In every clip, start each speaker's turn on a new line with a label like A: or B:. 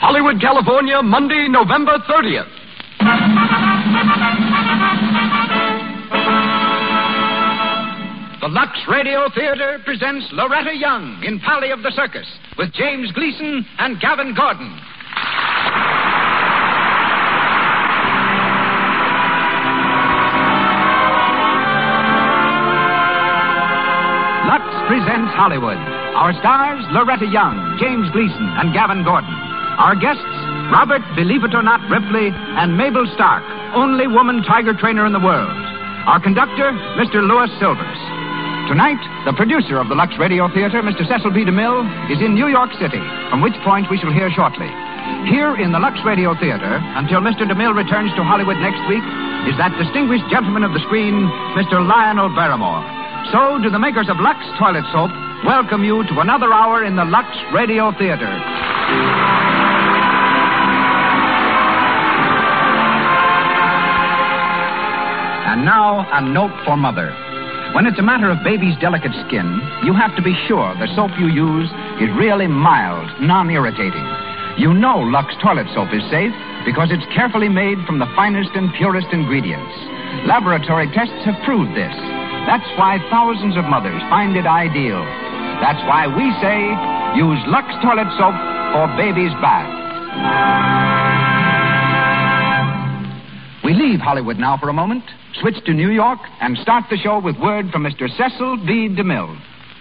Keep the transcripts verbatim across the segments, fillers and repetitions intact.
A: Hollywood, California, Monday, November thirtieth. The Lux Radio Theater presents Loretta Young in Polly of the Circus with James Gleason and Gavin Gordon. Lux presents Hollywood. Our stars, Loretta Young, James Gleason, and Gavin Gordon. Our guests, Robert, Believe It or Not, Ripley, and Mabel Stark, only woman tiger trainer in the world. Our conductor, Mister Louis Silvers. Tonight, the producer of the Lux Radio Theater, Mister Cecil B. DeMille, is in New York City, from which point we shall hear shortly. Here in the Lux Radio Theater, until Mister DeMille returns to Hollywood next week, is that distinguished gentleman of the screen, Mister Lionel Barrymore. So, do the makers of Lux Toilet Soap welcome you to another hour in the Lux Radio Theater. And now, a note for Mother. When it's a matter of baby's delicate skin, you have to be sure the soap you use is really mild, non-irritating. You know Lux Toilet Soap is safe because it's carefully made from the finest and purest ingredients. Laboratory tests have proved this. That's why thousands of mothers find it ideal. That's why we say, use Lux Toilet Soap for baby's bath. We leave Hollywood now for a moment, switch to New York, and start the show with word from Mister Cecil B. DeMille.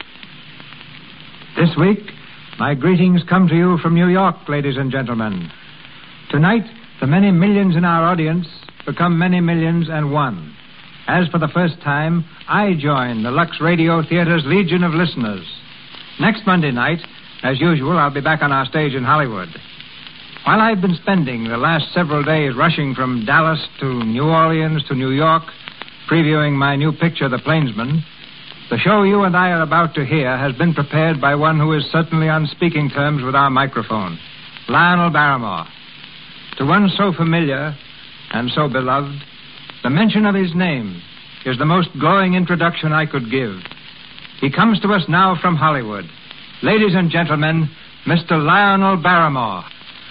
B: This week, my greetings come to you from New York, ladies and gentlemen. Tonight, the many millions in our audience become many millions and one. As for the first time, I join the Lux Radio Theater's legion of listeners. Next Monday night, as usual, I'll be back on our stage in Hollywood. While I've been spending the last several days rushing from Dallas to New Orleans to New York, previewing my new picture, The Plainsman, the show you and I are about to hear has been prepared by one who is certainly on speaking terms with our microphone, Lionel Barrymore. To one so familiar and so beloved, the mention of his name is the most glowing introduction I could give. He comes to us now from Hollywood. Ladies and gentlemen, Mister Lionel Barrymore.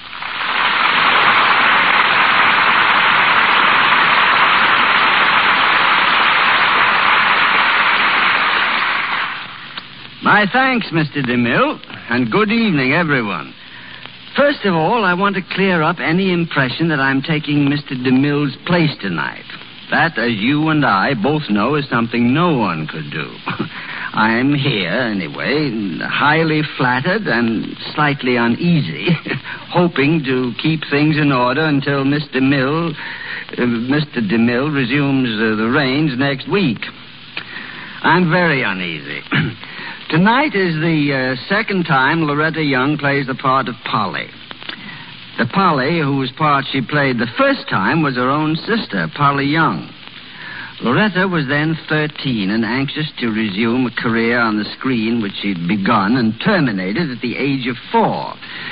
C: My thanks, Mister DeMille, and good evening, everyone. First of all, I want to clear up any impression that I'm taking Mister DeMille's place tonight. That, as you and I both know, is something no one could do. I'm here, anyway, highly flattered and slightly uneasy, hoping to keep things in order until Mister Mill, uh, Mister DeMille resumes uh, the reins next week. I'm very uneasy. Tonight is the uh, second time Loretta Young plays the part of Polly. The Polly whose part she played the first time was her own sister, Polly Young. Loretta was then thirteen and anxious to resume a career on the screen which she'd begun and terminated at the age of four.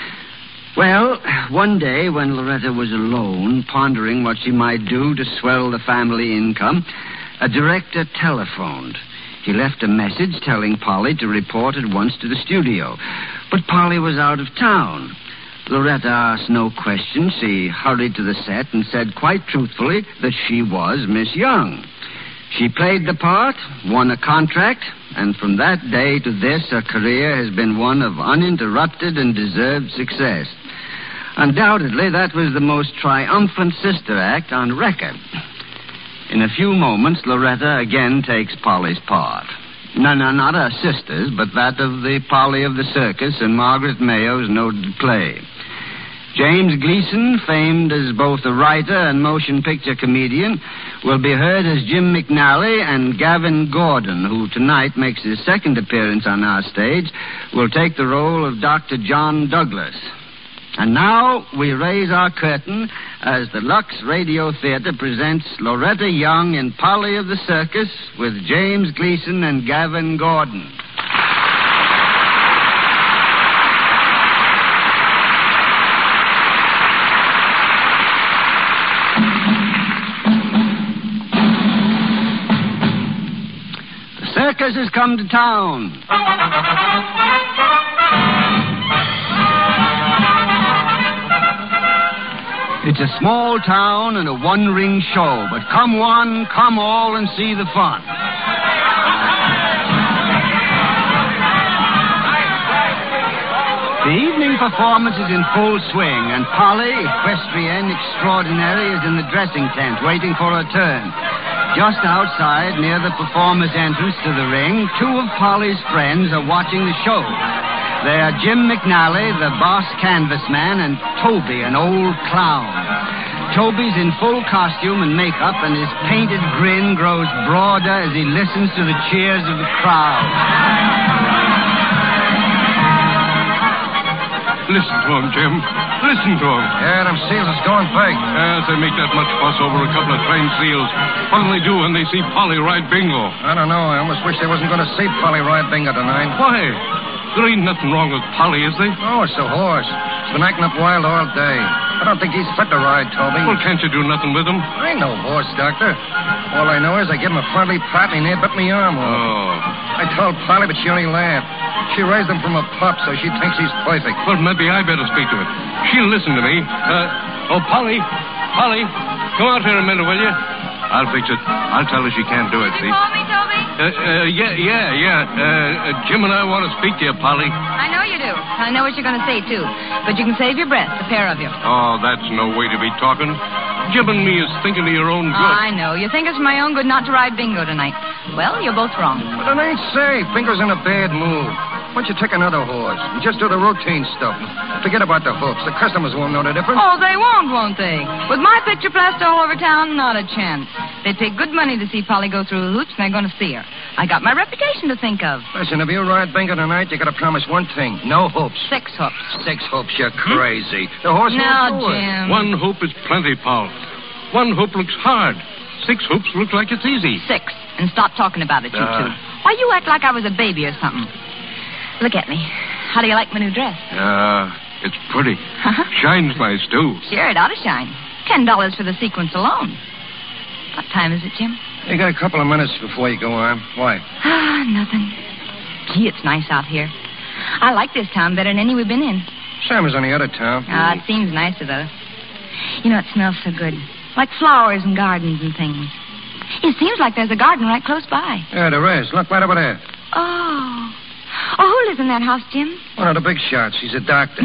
C: Well, one day when Loretta was alone, pondering what she might do to swell the family income, a director telephoned. He left a message telling Polly to report at once to the studio. But Polly was out of town. Loretta asked no questions. She hurried to the set and said quite truthfully that she was Miss Young. She played the part, won a contract, and from that day to this, her career has been one of uninterrupted and deserved success. Undoubtedly, that was the most triumphant sister act on record. In a few moments, Loretta again takes Polly's part. No, no, not her sister's, but that of the Polly of the Circus in Margaret Mayo's noted play. James Gleason, famed as both a writer and motion picture comedian, will be heard as Jim McNally, and Gavin Gordon, who tonight makes his second appearance on our stage, will take the role of Doctor John Douglas. And now we raise our curtain as the Lux Radio Theater presents Loretta Young in Polly of the Circus with James Gleason and Gavin Gordon. The circus has come to town. It's a small town and a one-ring show, but come one, come all, and see the fun. The evening performance is in full swing, and Polly, equestrienne extraordinary, is in the dressing tent waiting for her turn. Just outside, near the performer's entrance to the ring, two of Polly's friends are watching the show. They are Jim McNally, the boss canvas man, and Toby, an old clown. Toby's in full costume and makeup, and his painted grin grows broader as he listens to the cheers of the crowd.
D: Listen to him, Jim. Listen to him.
E: Yeah, them seals is going big.
D: Yes, they make that much fuss over a couple of trained seals. What'll they do when they see Polly ride bingo?
E: I don't know. I almost wish they wasn't going to see Polly ride bingo tonight.
D: Why? There ain't nothing wrong with Polly, is there?
E: Oh, it's the horse. He's been acting up wild all day. I don't think he's fit to ride, Toby.
D: Well, can't you do nothing with him?
E: I ain't no horse doctor. All I know is I give him a friendly pat and he near bit me arm off.
D: Oh.
E: I told Polly, but she only laughed. She raised him from a pup, so she thinks he's perfect.
D: Well, maybe I better speak to her. She'll listen to me. Uh, oh, Polly. Polly, come out here a minute, will you? I'll fix it. I'll tell her she can't do it, see?
F: You call me, Toby?
D: Uh, uh, yeah, yeah, yeah. Uh, uh, Jim and I want to speak to you, Polly.
F: I know you do. I know what you're going to say, too. But you can save your breath, the pair of you.
D: Oh, that's no way to be talking. Jim and me is thinking of your own good.
F: Oh, I know. You think it's for my own good not to ride bingo tonight. Well, you're both wrong.
E: But it ain't safe. Bingo's in a bad mood. Why don't you take another horse and just do the routine stuff? Forget about the hoops. The customers won't know the difference.
F: Oh, they won't, won't they? With my picture plastered all over town, not a chance. They pay good money to see Polly go through the hoops, and they're going to see her. I got my reputation to think of.
E: Listen, if you ride bingo tonight, you got to promise one thing. No hoops.
F: Six hoops.
E: Six hoops? You're crazy. The horse
F: Now,
E: won't do it.
F: Jim.
D: One hoop is plenty, Paul. One hoop looks hard. Six hoops look like it's easy.
F: Six. And stop talking about it, you
D: Uh.
F: two. Why, you act like I was a baby or something. Look at me. How do you like my new dress?
D: Uh, it's pretty. Shines nice, too.
F: Sure, it ought to shine. Ten dollars for the sequence alone. What time is it, Jim?
E: You got a couple of minutes before you go on. Why?
F: Ah, nothing. Gee, it's nice out here. I like this town better than any we've been in.
E: Same as any other town.
F: Ah, it seems nicer, though. You know, it smells so good. Like flowers and gardens and things. It seems like there's a garden right close by.
E: Yeah, there is. Look right over there.
F: Oh. Oh, who lives in that house, Jim?
E: One of the big shots. He's a doctor.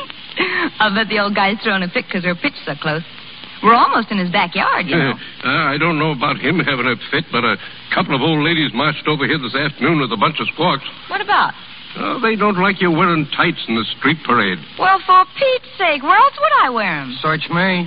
F: I'll bet the old guy's throwing a fit because we're pitched so close. We're almost in his backyard, you know.
D: Uh, I don't know about him having a fit, but a couple of old ladies marched over here this afternoon with a bunch of squawks.
F: What about?
D: Uh, they don't like you wearing tights in the street parade.
F: Well, for Pete's sake, where else would I wear them?
E: Search me.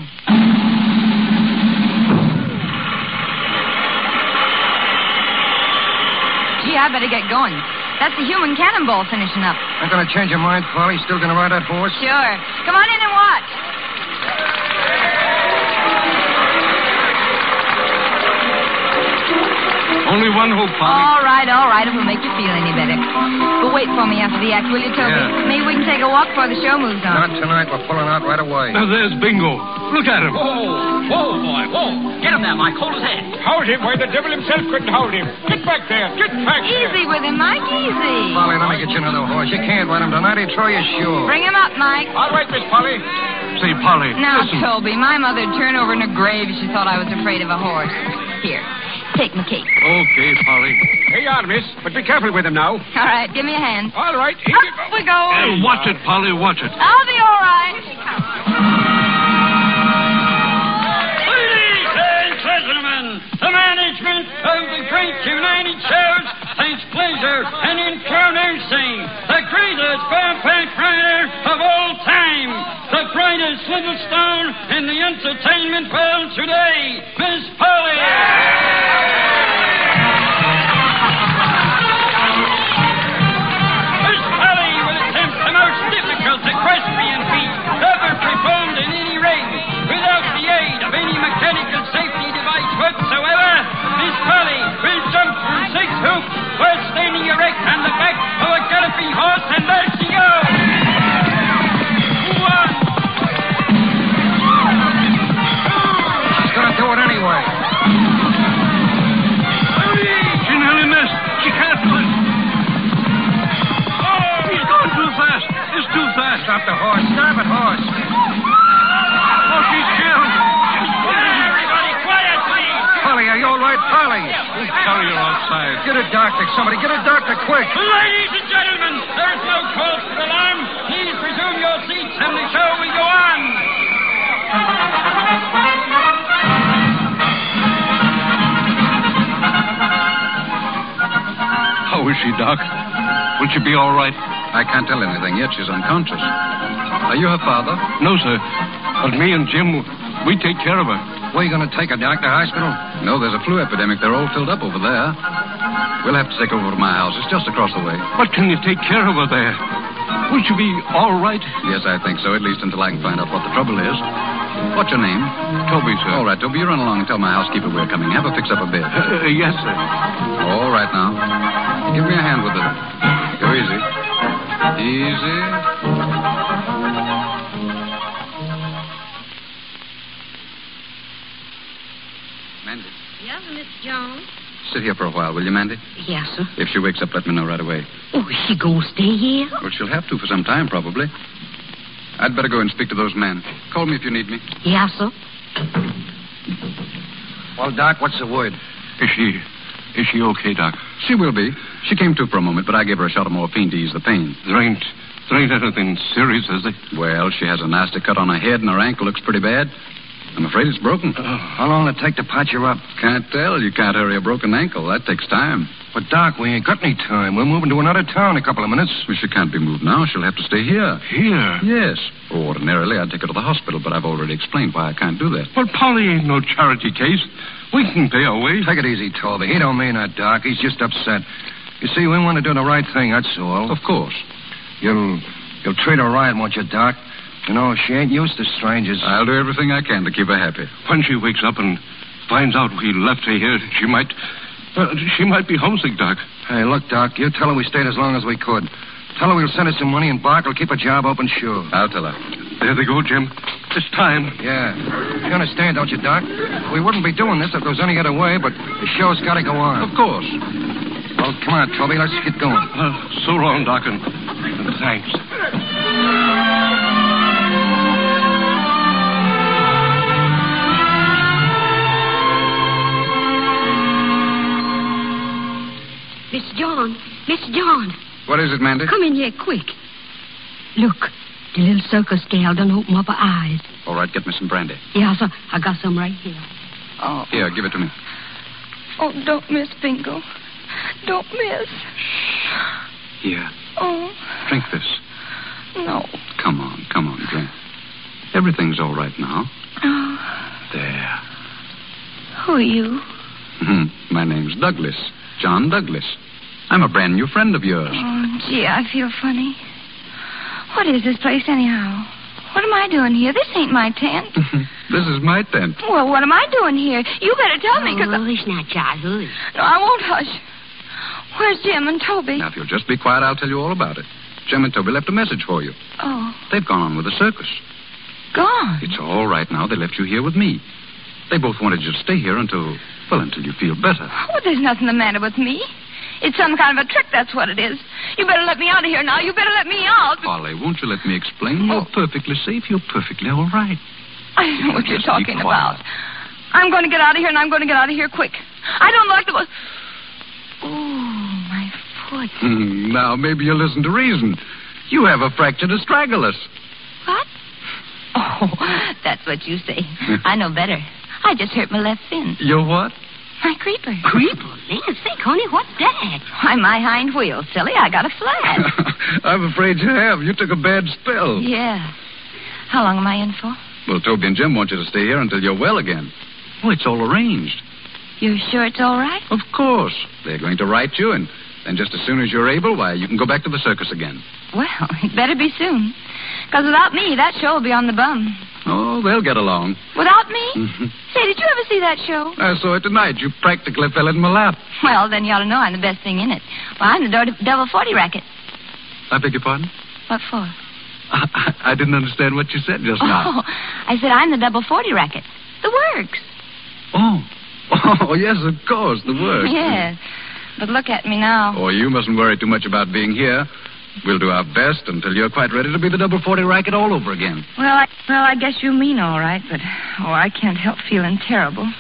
F: Gee, I better get going. That's the human cannonball finishing up.
E: Not going to change your mind, Polly? Still going to ride that horse?
F: Sure. Come on in and watch.
D: Only one hope, Polly.
F: All right, all right. It will make you feel any better. But wait for me after the act, will you, Toby?
E: Yeah.
F: Maybe we can take a walk before the show moves on.
E: Not tonight. We're pulling out right away.
D: Now, there's Bingo. Look at him.
G: Whoa, whoa, boy, whoa. Get him there, Mike. Hold his head.
H: Hold him where the devil himself couldn't hold him. Get back there. Get back there.
F: Easy with him, Mike, easy.
E: Polly, let me get you another horse. You can't ride him tonight. He'll throw you sure.
F: Bring him up, Mike.
H: All right, Miss Polly.
D: Say, Polly,
F: Now,
D: listen.
F: Toby, my mother'd turn over in her grave if she thought I was afraid of a horse. Here, take my cake.
D: Okay, Polly.
H: Here you are, miss. But be careful with him now.
F: All right, give me a hand.
H: All right. Here you
F: Up
H: go.
F: we go.
D: Hey, watch it, Polly, watch it.
F: I'll be all right.
G: Ladies and gentlemen, the management of the Great United Shows takes pleasure in introducing the greatest bareback rider of all time, the brightest little stone in the entertainment world today, Miss Polly. Miss Polly will attempt the most difficult equestrian feat ever performed in any ring without the aid of any mechanical safety device whatsoever. Miss Polly will jump from six hoops while standing erect on the back of a galloping horse, and there she goes. One.
E: She's going to do it anyway.
D: She nearly missed. She can't do it. He's going too fast. It's too fast.
E: Stop the horse. Stop it, horse.
D: Oh, she's can't.
E: right, Polly.
D: Carry her outside.
E: Get a doctor, somebody. Get a doctor, quick.
G: Ladies and gentlemen, there is no cause for alarm. Please resume your seats and the show will go on.
D: How is she, Doc? Will she be all right?
I: I can't tell anything yet. She's unconscious. Are you her father?
D: No, sir. But me and Jim, we take care of her.
E: Where are you going to take her, Doc? The hospital?
I: No, there's a flu epidemic. They're all filled up over there. We'll have to take her over to my house. It's just across the way.
D: But can you take care of her there? Will she be all right?
I: Yes, I think so, at least until I can find out what the trouble is. What's your name?
D: Toby, sir.
I: All right, Toby, you run along and tell my housekeeper we're coming. Have her fix up a bed.
D: Uh, uh, yes, sir.
I: All right, now. Give me a hand with it. Go easy. Easy. Mandy.
J: Yes, Miss Jones?
I: Sit here for a while, will you, Mandy?
J: Yes, sir.
I: If she wakes up, let me know right away.
J: Oh, is she going to stay here?
I: Well, she'll have to for some time, probably. I'd better go and speak to those men. Call me if you need me.
J: Yes, sir.
E: Well, Doc, what's the word?
D: Is she... Is she okay, Doc?
I: She will be. She came to for a moment, but I gave her a shot of morphine to ease the pain.
D: There ain't... There ain't anything serious, is there?
I: Well, she has a nasty cut on her head, and her ankle looks pretty bad. I'm afraid it's broken.
E: Uh, how long will it take to patch her up?
I: Can't tell. You can't hurry a broken ankle. That takes time.
E: But, Doc, we ain't got any time. We're moving to another town in a couple of minutes.
I: Well, she can't be moved now. She'll have to stay here.
D: Here?
I: Yes. Ordinarily, I'd take her to the hospital, but I've already explained why I can't do that.
D: Well, Polly ain't no charity case. We can pay our way.
E: Take it easy, Toby. He don't mean that, Doc. He's just upset. You see, we want to do the right thing, that's all.
I: Of course.
E: You'll, you'll treat her right, won't you, Doc? You know, she ain't used to strangers.
I: I'll do everything I can to keep her happy.
D: When she wakes up and finds out we left her here, she might... Uh, she might be homesick, Doc.
E: Hey, look, Doc, you tell her we stayed as long as we could. Tell her we'll send her some money and Bart will keep her job open, sure.
I: I'll tell her.
D: There they go, Jim. It's time.
E: Yeah. You understand, don't you, Doc? We wouldn't be doing this if there was any other way, but the show's got to go on.
I: Of course.
E: Well, come on, Toby, let's get going.
D: Uh, so long, Doc, and, and thanks.
J: Miss John, Miss John.
I: What is it, Mandy?
J: Come in here quick. Look, the little circus gal done open up her eyes.
I: All right, get me some brandy.
J: Yeah, sir. I got some right here.
F: Oh.
I: Here, give it to me.
F: Oh, don't miss, Bingo. Don't miss.
I: Here.
F: Oh.
I: Drink this.
F: No.
I: Come on, come on, drink. Everything's all right now.
F: Oh.
I: There.
F: Who are you?
I: My name's Douglas. John Douglas. I'm a brand new friend of yours.
F: Oh, gee, I feel funny. What is this place, anyhow? What am I doing here? This ain't my tent.
I: This is my tent.
F: Well, what am I doing here? You better tell me, because...
J: Oh, hush now, child, hush.
F: No, I won't hush. Where's Jim and Toby?
I: Now, if you'll just be quiet, I'll tell you all about it. Jim and Toby left a message for you.
F: Oh.
I: They've gone on with the circus.
F: Gone?
I: It's all right now. They left you here with me. They both wanted you to stay here until, well, until you feel better.
F: Oh, there's nothing the matter with me. It's some kind of a trick, that's what it is. You better let me out of here now. You better let me out.
I: Polly, won't you let me explain? You're perfectly safe. You're perfectly all right.
F: I don't know what you're
I: Just be
F: talking
I: quiet.
F: about. I'm going to get out of here, and I'm going to get out of here quick. I don't like the... Oh, my foot.
I: Hmm, now, maybe you'll listen to reason. You have a fractured astragalus.
F: What? Oh, that's what you say. I know better. I just hurt my left fin.
I: Your what?
F: My creeper.
J: Creeper? Land sake, honey, what's that?
F: Why, my hind wheel, silly. I got a flat.
I: I'm afraid you have. You took a bad spill.
F: Yeah. How long am I in for?
I: Well, Toby and Jim want you to stay here until you're well again. Oh, it's all arranged.
F: You're sure it's all right?
I: Of course. They're going to write you, and then just as soon as you're able, why, you can go back to the circus again.
F: Well, it better be soon. Because without me, that show will be on the bum.
I: Oh, they'll get along.
F: Without me?
I: Mm-hmm.
F: Say, did you ever see that show?
I: I saw it tonight. You practically fell in my lap.
F: Well, then you ought to know I'm the best thing in it. Well, I'm the do- double forty racket.
I: I beg your pardon?
F: What for?
I: I, I didn't understand what you said just now.
F: Oh, I said I'm the double forty racket. The works.
I: Oh. Oh, yes, of course, the works.
F: Yes. But look at me now.
I: Oh, you mustn't worry too much about being here. We'll do our best until you're quite ready to be the double forty racket all over again.
F: Well, I, well, I guess you mean all right, but, oh, I can't help feeling terrible.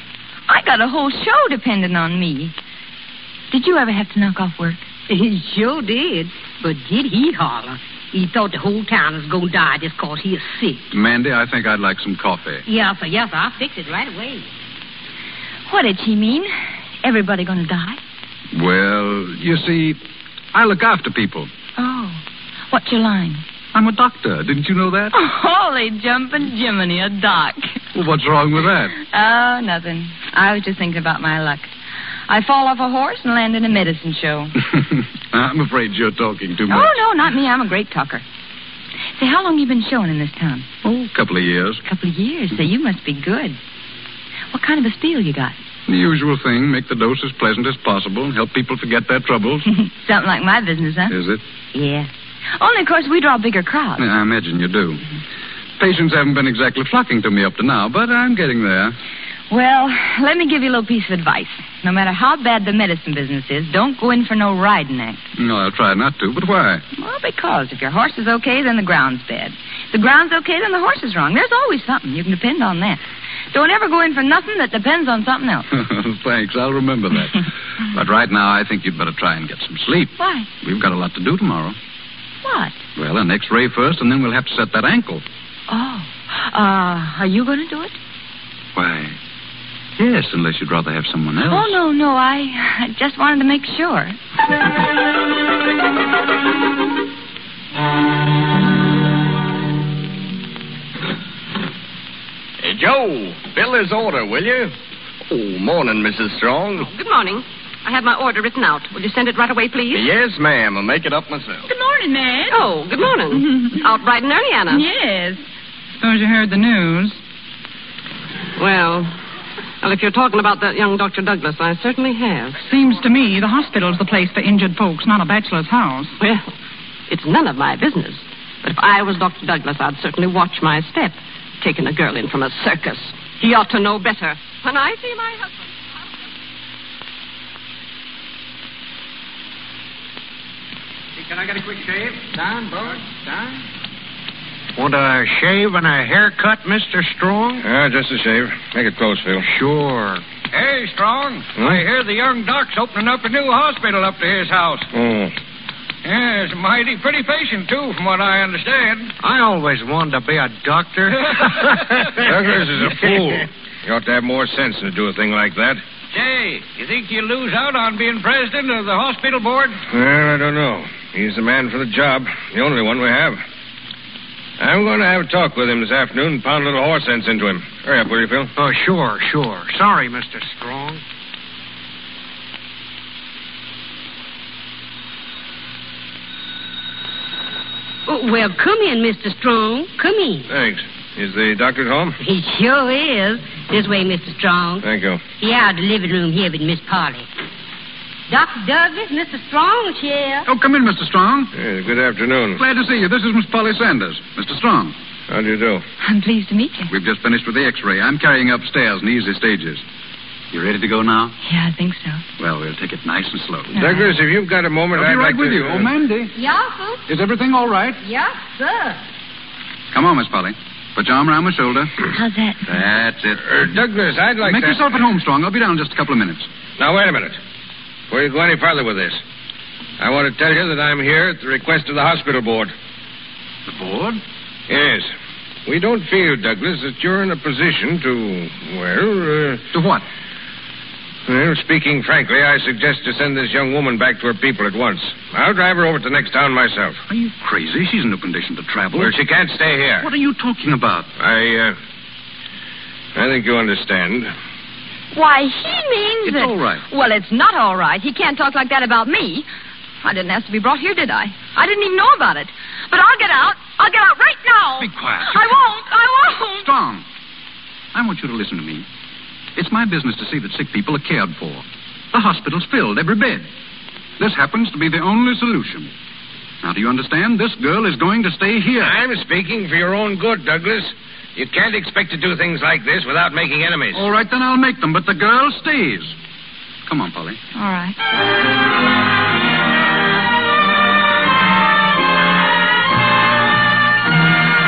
F: I got a whole show depending on me. Did you ever have to knock off work?
J: He sure did. But did he holler? He thought the whole town was going to die just 'cause he is sick.
I: Mandy, I think I'd like some coffee.
J: Yes, sir, yes, sir. I'll fix it right away.
F: What did she mean? Everybody gonna die?
I: Well, you see, I look after people.
F: Oh. What's your line?
I: I'm a doctor. Didn't you know that?
F: Oh, holy jumping Jiminy, a doc.
I: Well, what's wrong with that?
F: Oh, nothing. I was just thinking about my luck. I fall off a horse and land in a medicine show.
I: I'm afraid you're talking too much.
F: Oh, no, not me. I'm a great talker. Say, how long you been showing in this town?
I: Oh, a couple of years.
F: A couple of years. Say, you must be good. What kind of a spiel you got?
I: The usual thing. Make the dose as pleasant as possible. Help people forget their troubles.
F: Something like my business, huh?
I: Is it?
F: Yeah. Only, of course, we draw bigger crowds.
I: Yeah, I imagine you do. Patients haven't been exactly flocking to me up to now, but I'm getting there.
F: Well, let me give you a little piece of advice. No matter how bad the medicine business is, don't go in for no riding act.
I: No, I'll try not to, but why?
F: Well, because if your horse is okay, then the ground's bad. If the ground's okay, then the horse is wrong. There's always something. You can depend on that. Don't ever go in for nothing that depends on something else.
I: Thanks, I'll remember that. But right now, I think you'd better try and get some sleep.
F: Why?
I: We've got a lot to do tomorrow.
F: What?
I: Well, an X-ray first, and then we'll have to set that ankle.
F: Oh. Uh, are you going to do it?
I: Why, yes, unless you'd rather have someone else.
F: Oh, no, no. I, I just wanted to make sure.
K: Hey, Joe, fill his order, will you? Oh, morning, Missus Strong.
L: Good morning. I have my order written out. Will you send it right away, please?
K: Yes, ma'am. I'll make it up myself.
L: Good morning, Ned. Oh, good morning. Out bright and early, Anna.
F: Yes. Suppose you heard the news.
L: Well, well, if you're talking about that young Doctor Douglas, I certainly have.
M: Seems to me the hospital's the place for injured folks, not a bachelor's house.
L: Well, it's none of my business. But if I was Doctor Douglas, I'd certainly watch my step. Taking a girl in from a circus. He ought to know better. When I see my husband...
H: Can I get a quick shave? Down, Bud. Down. Want a shave and a haircut, Mister Strong?
E: Yeah, just a shave. Make it close, Phil.
H: Sure. Hey, Strong.
E: Hmm?
H: I hear the young doc's opening up a new hospital up to his house.
E: Oh.
H: Yeah, it's a mighty pretty patient, too, from what I understand. I always wanted to be a doctor.
E: Douglas is a fool. He ought to have more sense than to do a thing like that.
H: Say, you think you'll lose out on being president of the hospital board?
E: Well, I don't know. He's the man for the job. The only one we have. I'm going to have a talk with him this afternoon and pound a little horse sense into him. Hurry up, will you, Phil?
H: Oh, sure, sure. Sorry, Mister Strong.
J: Oh, well, come in, Mister Strong. Come in.
E: Thanks. Is the doctor at home?
J: He sure is. This way, Mister Strong.
E: Thank you.
J: He out in the living room here with Miss Polly. Doctor Douglas, Mister Strong's here.
I: Oh, come in, Mister Strong.
E: Yeah, good afternoon.
I: Glad to see you. This is Miss Polly Sanders. Mister Strong.
E: How do you do?
F: I'm pleased to meet you.
I: We've just finished with the X-ray. I'm carrying upstairs in easy stages. You ready to go now?
F: Yeah, I think so.
I: Well, we'll take it nice and slow.
E: Douglas, if you've got a moment,
I: I'll be
E: I'd
I: right
E: like
I: with
E: to...
I: you. Oh, Mandy.
J: Yes, sir.
I: Is everything all right?
J: Yes, sir.
I: Come on, Miss Polly. Put your arm around my shoulder.
F: How's that?
I: That's it.
E: Uh, Douglas, I'd like
I: Make
E: to...
I: yourself at home, Strong. I'll be down in just a couple of minutes.
E: Now, wait a minute. Before you go any further with this, I want to tell you that I'm here at the request of the hospital board.
I: The board?
E: Yes. We don't feel, Douglas, that you're in a position to, well... Uh,
I: to what?
E: Well, speaking frankly, I suggest to send this young woman back to her people at once. I'll drive her over to the next town myself.
I: Are you crazy? She's in no condition to travel.
E: Well, she can't stay here.
I: What are you talking about?
E: I, uh... I think you understand.
F: Why, he means
I: It's
F: that...
I: all right.
F: Well, it's not all right. He can't talk like that about me. I didn't ask to be brought here, did I? I didn't even know about it. But I'll get out. I'll get out right now.
I: Be quiet.
F: I won't. I won't.
I: Strong. I want you to listen to me. It's my business to see that sick people are cared for. The hospital's filled, every bed. This happens to be the only solution. Now, do you understand? This girl is going to stay here.
E: I'm speaking for your own good, Douglas. You can't expect to do things like this without making enemies.
I: All right, then I'll make them, but the girl stays. Come on, Polly.
F: All right.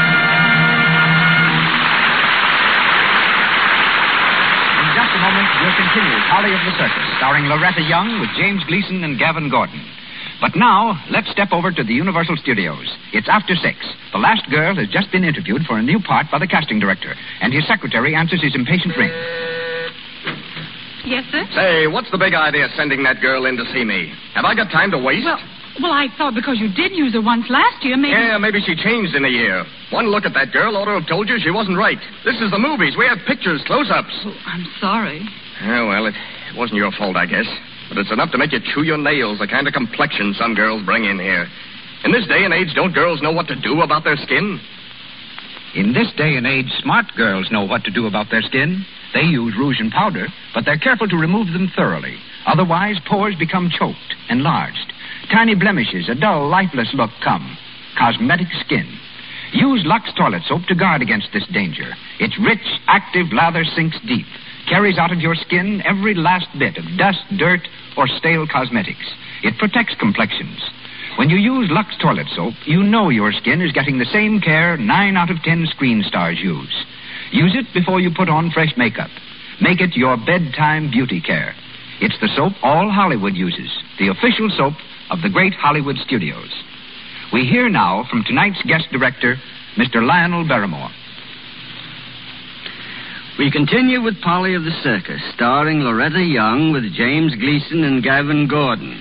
A: In just a moment, we'll continues Holly of the Circus, starring Loretta Young with James Gleason and Gavin Gordon. But now, let's step over to the Universal Studios. It's after six. The last girl has just been interviewed for a new part by the casting director, and his secretary answers his impatient ring.
M: Yes, sir?
K: Say, what's the big idea sending that girl in to see me? Have I got time to waste?
M: Well, well, I thought because you did use her once last year, maybe...
K: Yeah, maybe she changed in a year. One look at that girl ought to have told you she wasn't right. This is the movies. We have pictures, close-ups.
M: Oh, I'm sorry.
K: Yeah, well, it wasn't your fault, I guess. But it's enough to make you chew your nails, the kind of complexion some girls bring in here. In this day and age, don't girls know what to do about their skin?
A: In this day and age, smart girls know what to do about their skin. They use rouge and powder, but they're careful to remove them thoroughly. Otherwise, pores become choked, enlarged. Tiny blemishes, a dull, lifeless look come. Cosmetic skin. Use Lux toilet soap to guard against this danger. Its rich, active lather sinks deep, carries out of your skin every last bit of dust, dirt, or stale cosmetics. It protects complexions. When you use Lux toilet soap, you know your skin is getting the same care nine out of ten screen stars use. Use it before you put on fresh makeup. Make it your bedtime beauty care. It's the soap all Hollywood uses, the official soap of the great Hollywood studios. We hear now from tonight's guest director, Mister Lionel Barrymore.
C: We continue with Polly of the Circus, starring Loretta Young with James Gleason and Gavin Gordon.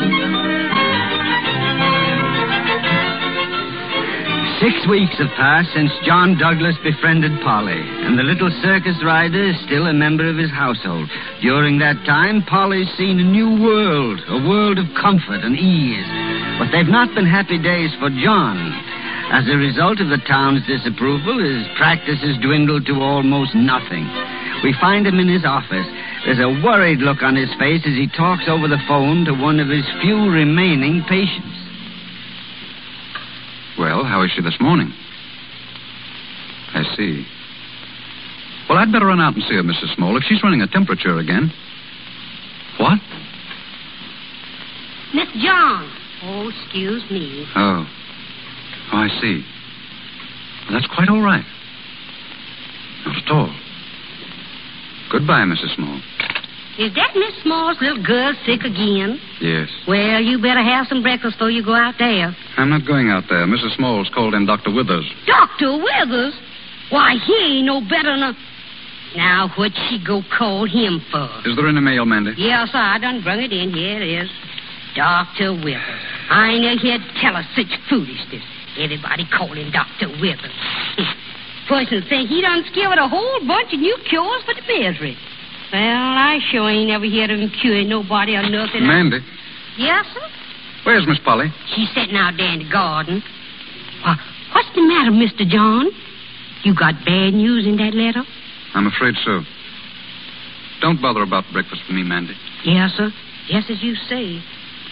C: Six weeks have passed since John Douglas befriended Polly, and the little circus rider is still a member of his household. During that time, Polly's seen a new world, a world of comfort and ease. But they've not been happy days for John. As a result of the town's disapproval, his practice has dwindled to almost nothing. We find him in his office. There's a worried look on his face as he talks over the phone to one of his few remaining patients.
I: Well, how is she this morning? I see. Well, I'd better run out and see her, Missus Small, if she's running a temperature again. What?
J: Miss John. Oh, excuse me.
I: Oh. Oh, I see. Well, that's quite all right. Not at all. Goodbye, Missus Small.
J: Is that Miss Small's little girl sick again?
I: Yes.
J: Well, you better have some breakfast before you go out there.
I: I'm not going out there. Missus Small's called in Doctor Withers.
J: Doctor Withers? Why, he ain't no better than a... Now, what'd she go call him for?
I: Is there any mail, Mandy?
J: Yes, sir. I done brung it in. Here it is. Doctor Withers. I ain't never heard tell of such foolishness. Everybody calling Doctor Withers. Person say he done discovered a whole bunch of new cures for the misery. Well, I sure ain't never heard of him curing nobody or nothing.
I: Mandy.
J: Yes, sir?
I: Where's Miss Polly?
J: She's sitting out there in the garden. Why, what's the matter, Mister John? You got bad news in that letter?
I: I'm afraid so. Don't bother about breakfast for me, Mandy.
J: Yes, sir. Yes, as you say.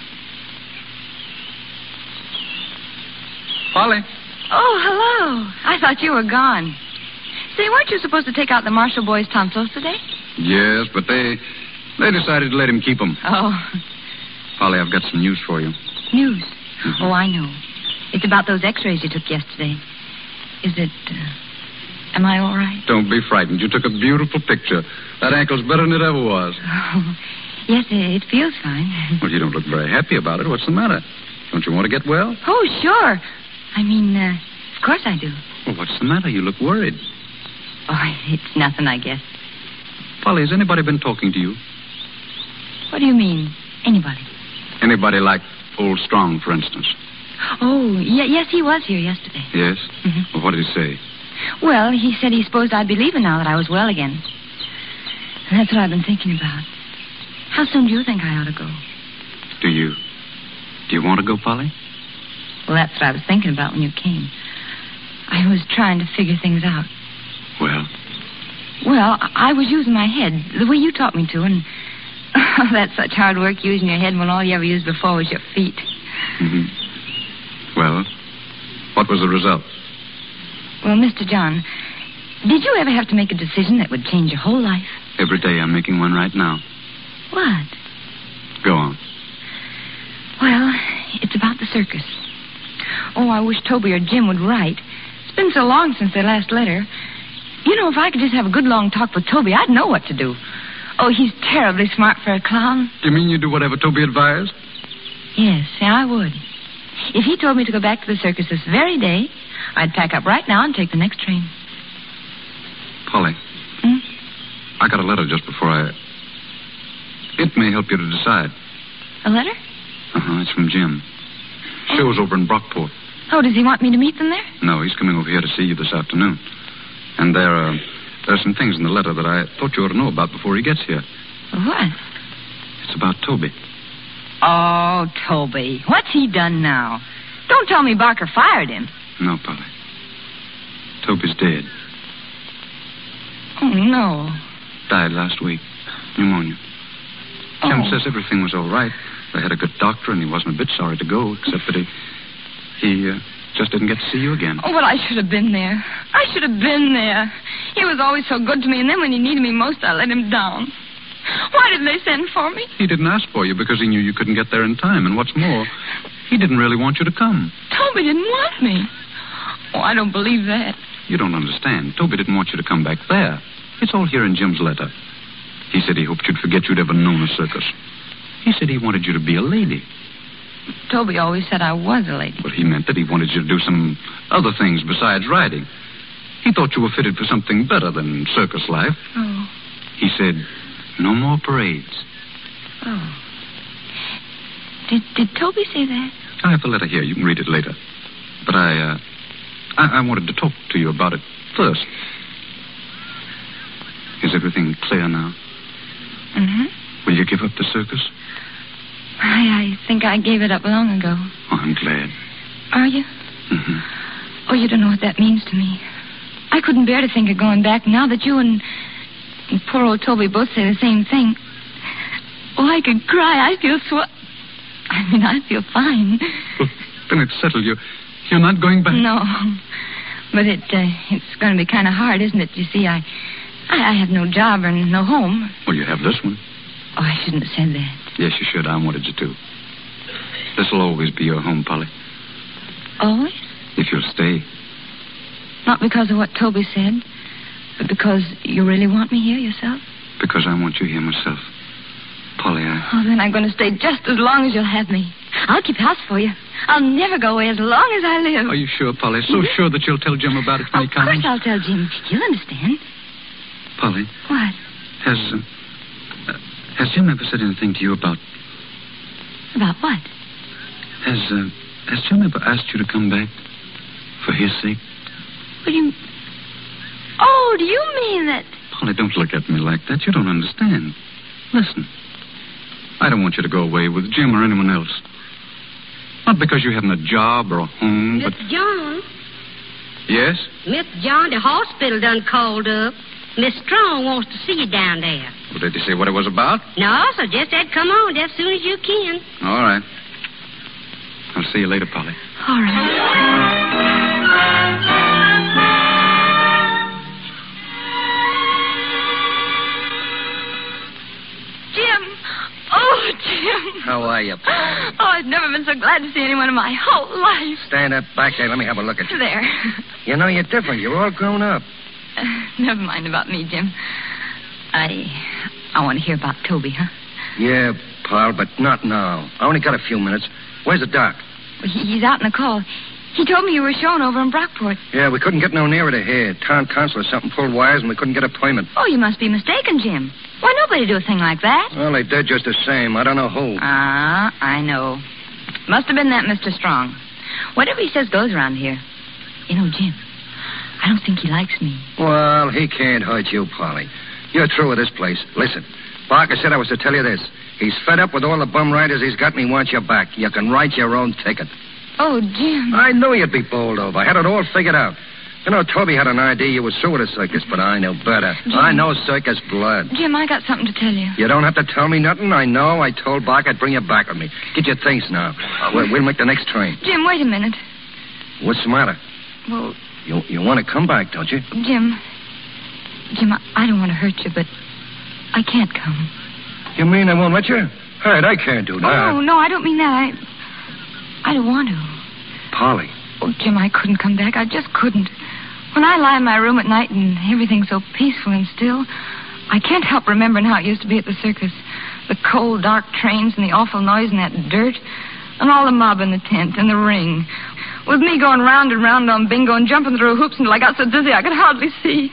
I: Polly.
F: Oh, hello. I thought you were gone. Say, weren't you supposed to take out the Marshall boys' tonsils today?
I: Yes, but they they decided to let him keep them.
F: Oh.
I: Polly, I've got some news for you.
F: News?
I: Mm-hmm.
F: Oh, I know. It's about those x-rays you took yesterday. Is it... Uh, am I all right?
I: Don't be frightened. You took a beautiful picture. That ankle's better than it ever was.
F: Oh, yes, it feels fine.
I: Well, you don't look very happy about it. What's the matter? Don't you want to get well?
F: Oh, sure. I mean, uh, of course I do.
I: Well, what's the matter? You look worried.
F: Oh, it's nothing, I guess.
I: Polly, has anybody been talking to you?
F: What do you mean, anybody?
I: Anybody like Old Strong, for instance?
F: Oh, y- yes, he was here yesterday.
I: Yes?
F: Mm-hmm.
I: Well, what did he say?
F: Well, he said he supposed I'd be leaving now that I was well again. And that's what I've been thinking about. How soon do you think I ought to go?
I: Do you... Do you want to go, Polly?
F: Well, that's what I was thinking about when you came. I was trying to figure things out.
I: Well?
F: Well, I was using my head, the way you taught me to, and oh, that's such hard work using your head when all you ever used before was your feet.
I: Mm-hmm. Well, what was the result?
F: Well, Mister John, did you ever have to make a decision that would change your whole life?
I: Every day I'm making one right now.
F: What?
I: Go on.
F: Well, it's about the circus. Oh, I wish Toby or Jim would write. It's been so long since their last letter. You know, if I could just have a good long talk with Toby, I'd know what to do. Oh, he's terribly smart for a clown.
I: You mean you do whatever Toby advised?
F: Yes, yeah, I would. If he told me to go back to the circus this very day, I'd pack up right now and take the next train.
I: Polly.
F: Hmm?
I: I got a letter just before I... It may help you to decide.
F: A letter?
I: Uh-huh, it's from Jim. Show's over in Brockport.
F: Oh, does he want me to meet them there?
I: No, he's coming over here to see you this afternoon. And there, uh, there are some things in the letter that I thought you ought to know about before he gets here.
F: What?
I: It's about Toby.
F: Oh, Toby. What's he done now? Don't tell me Barker fired him.
I: No, Polly. Toby's dead.
F: Oh, no.
I: Died last week. Pneumonia. Jim
F: Oh.
I: says everything was all right. They had a good doctor, and he wasn't a bit sorry to go, except that he... He uh, just didn't get to see you again.
F: Oh, but I should have been there. I should have been there. He was always so good to me, and then when he needed me most, I let him down. Why didn't they send for me?
I: He didn't ask for you because he knew you couldn't get there in time, and what's more, he didn't really want you to come.
F: Toby didn't want me. Oh, I don't believe that.
I: You don't understand. Toby didn't want you to come back there. It's all here in Jim's letter. He said he hoped you'd forget you'd ever known a circus. He said he wanted you to be a lady.
F: Toby always said I was a lady.
I: But he meant that he wanted you to do some other things besides riding. He thought you were fitted for something better than circus life.
F: Oh.
I: He said, no more parades.
F: Oh. Did did Toby say that?
I: I have the letter here. You can read it later. But I, uh, I, I wanted to talk to you about it first. Is everything clear now?
F: Mm-hmm.
I: Will you give up the circus?
F: I, I think I gave it up long ago.
I: Oh, I'm glad.
F: Are you?
I: Mm-hmm.
F: Oh, you don't know what that means to me. I couldn't bear to think of going back now that you and, and poor old Toby both say the same thing. Oh, I could cry. I feel so... I mean, I feel fine.
I: Well, then it's settled. You, you're not going back?
F: No. But it uh, it's going to be kind of hard, isn't it? You see, I, I I have no job or no home.
I: Well, you have this one.
F: Oh, I shouldn't have said that.
I: Yes, you should. I wanted you to. This'll always be your home, Polly.
F: Always?
I: If you'll stay.
F: Not because of what Toby said, but because you really want me here yourself?
I: Because I want you here myself. Polly, I...
F: Oh, then I'm going to stay just as long as you'll have me. I'll keep house for you. I'll never go away as long as I live.
I: Are you sure, Polly? So
F: Mm-hmm.
I: sure that you'll tell Jim about it when
F: Of
I: he comes?
F: course I'll tell Jim. He'll understand.
I: Polly,
F: What?
I: has... Uh, uh, has Jim ever said anything to you about...
F: About what?
I: Has, uh, has Jim ever asked you to come back? For his sake?
F: What do you... Oh, do you mean that...
I: Polly, don't look at me like that. You don't understand. Listen. I don't want you to go away with Jim or anyone else. Not because you haven't a job or a home, but...
J: Mister John.
I: Yes?
J: Mister John, the hospital done called up. Miss Strong wants to see you down there.
I: Well, did he say what it was about?
J: No, so just said come on as soon as you can.
I: All right. I'll see you later, Polly.
F: All right. Jim! Oh, Jim!
K: How are you?
F: Oh, I've never been so glad to see anyone in my whole life.
K: Stand up back there. Let me have a look at you.
F: There.
K: You know, you're different. You're all grown up.
F: Uh, never mind about me, Jim. I I want to hear about Toby, huh?
K: Yeah, pal, but not now. I only got a few minutes. Where's the doc?
F: Well, he, he's out in the call. He told me you were shown over in Brockport.
K: Yeah, we couldn't get no nearer to here. Town council or something pulled wires, and we couldn't get an appointment.
F: Oh, you must be mistaken, Jim. Why, nobody do a thing like that.
K: Well, they did just the same. I don't know who.
F: Ah, I know. Must have been that Mister Strong. Whatever he says goes around here. You know, Jim, I don't think he likes me.
K: Well, he can't hurt you, Polly. You're through with this place. Listen, Barker said I was to tell you this. He's fed up with all the bum riders he's got, and he wants you back. You can write your own ticket.
F: Oh, Jim.
K: I knew you'd be bowled over. I had it all figured out. You know, Toby had an idea you were through with the circus, but I know better.
F: Jim.
K: I know circus blood.
F: Jim, I got something to tell you.
K: You don't have to tell me nothing. I know. I told Barker I'd bring you back with me. Get your things now. Uh, we'll, we'll make the next train.
F: Jim, wait a minute.
K: What's the matter?
F: Well,
K: You you want to come back, don't you?
F: Jim. Jim, I, I don't want to hurt you, but I can't come.
K: You mean I won't let you? Hey, I can't do that.
F: Oh, no, no, I don't mean that. I I don't want to.
K: Polly.
F: Oh, Jim, I couldn't come back. I just couldn't. When I lie in my room at night and everything's so peaceful and still, I can't help remembering how it used to be at the circus. The cold, dark trains and the awful noise and that dirt. And all the mob in the tent and the ring. With me going round and round on bingo and jumping through hoops until I got so dizzy I could hardly see.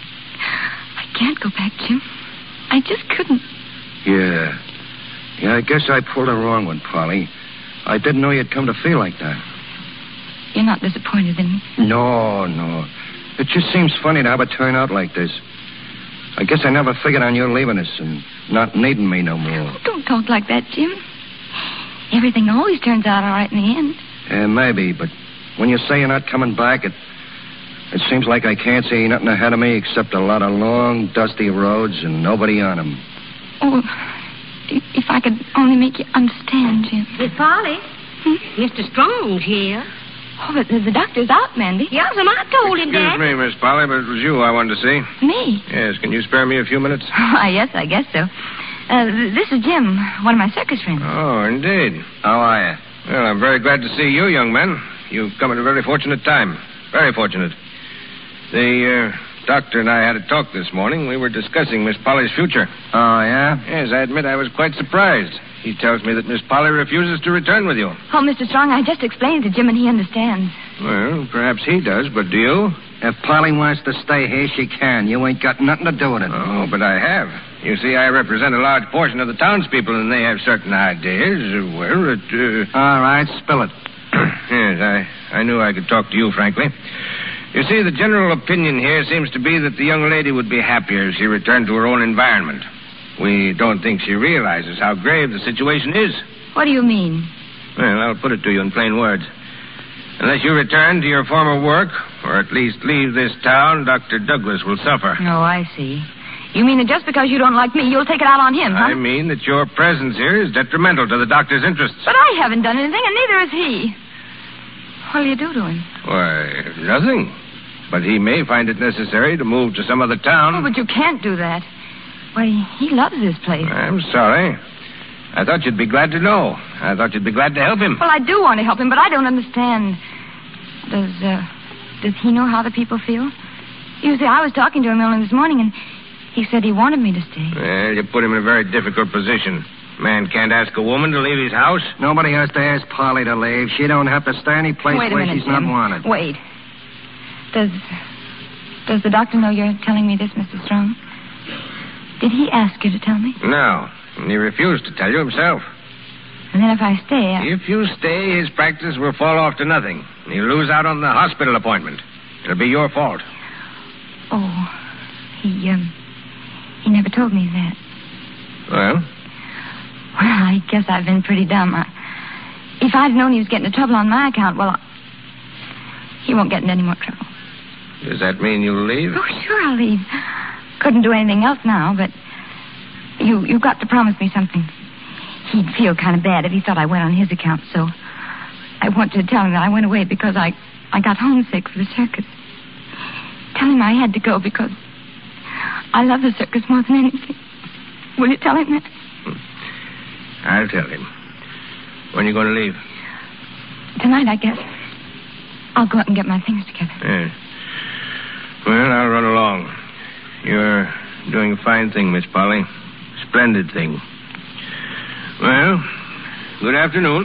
F: I can't go back, Jim. I just couldn't.
N: Yeah. Yeah, I guess I pulled a wrong one, Polly. I didn't know you'd come to feel like that.
F: You're not disappointed in me?
N: No, no. It just seems funny to have it turn out like this. I guess I never figured on you leaving us and not needing me no more.
F: Oh, don't talk like that, Jim. Everything always turns out all right in the end.
N: Yeah, maybe, but when you say you're not coming back, it it seems like I can't see nothing ahead of me except a lot of long, dusty roads and nobody on them.
F: Oh, if I could only make you understand, Jim.
J: Miss Polly, hmm? Mister Strong's here.
F: Oh, but the, the doctor's out, Mandy.
J: Yes, and I told him
E: Excuse
J: that.
E: me, Miss Polly, but it was you I wanted to see.
F: Me?
E: Yes, can you spare me a few minutes?
F: Why, yes, I guess so. Uh, this is Jim, one of my circus friends.
E: Oh, indeed.
N: How are you?
E: Well, I'm very glad to see you, young man. You've come at a very fortunate time. Very fortunate. The uh, doctor and I had a talk this morning. We were discussing Miss Polly's future.
N: Oh, yeah?
E: Yes, I admit I was quite surprised. He tells me that Miss Polly refuses to return with you.
F: Oh, Mister Strong, I just explained it to Jim and he understands.
E: Well, perhaps he does, but do you?
N: If Polly wants to stay here, she can. You ain't got nothing to do with it.
E: Oh, but I have. You see, I represent a large portion of the townspeople, and they have certain ideas. Well, it... Uh...
N: All right, spill it.
E: Yes, I, I knew I could talk to you, frankly. You see, the general opinion here seems to be that the young lady would be happier if she returned to her own environment. We don't think she realizes how grave the situation is.
F: What do you mean?
E: Well, I'll put it to you in plain words. Unless you return to your former work, or at least leave this town, Doctor Douglas will suffer.
F: Oh, I see. You mean that just because you don't like me, you'll take it out on him, huh?
E: I mean that your presence here is detrimental to the doctor's interests.
F: But I haven't done anything, and neither has he. What'll you do to him?
E: Why, nothing. But he may find it necessary to move to some other town.
F: Oh, but you can't do that. Why, he loves this place.
E: I'm sorry. I thought you'd be glad to know. I thought you'd be glad to help him.
F: Well, I do want to help him, but I don't understand. Does, uh, does he know how the people feel? You see, I was talking to him only this morning, and he said he wanted me to stay.
E: Well, you put him in a very difficult position. Man can't ask a woman to leave his house.
N: Nobody has to ask Polly to leave. She don't have to stay any place
F: Wait a
N: where
F: minute,
N: she's not
F: Jim.
N: wanted.
F: Wait. Does, does the doctor know you're telling me this, Mister Strong? Did he ask you to tell me?
E: No. And he refused to tell you himself.
F: And then if I stay... I...
E: If you stay, his practice will fall off to nothing. He'll lose out on the hospital appointment. It'll be your fault.
F: Oh, he, um... He never told me that.
E: Well?
F: Well, I guess I've been pretty dumb. I, if I'd known he was getting into trouble on my account, well, I, he won't get in any more trouble.
E: Does that mean you'll leave?
F: Oh, sure, I'll leave. Couldn't do anything else now, but you, you've got to promise me something. He'd feel kind of bad if he thought I went on his account, so I want to tell him that I went away because I, I got homesick for the circus. Tell him I had to go because I love the circus more than anything. Will you tell him that?
E: I'll tell him. When are you going to leave?
F: Tonight, I guess. I'll go out and get my things together.
E: Yeah. Well, I'll run along. You're doing a fine thing, Miss Polly. Splendid thing. Well, good afternoon.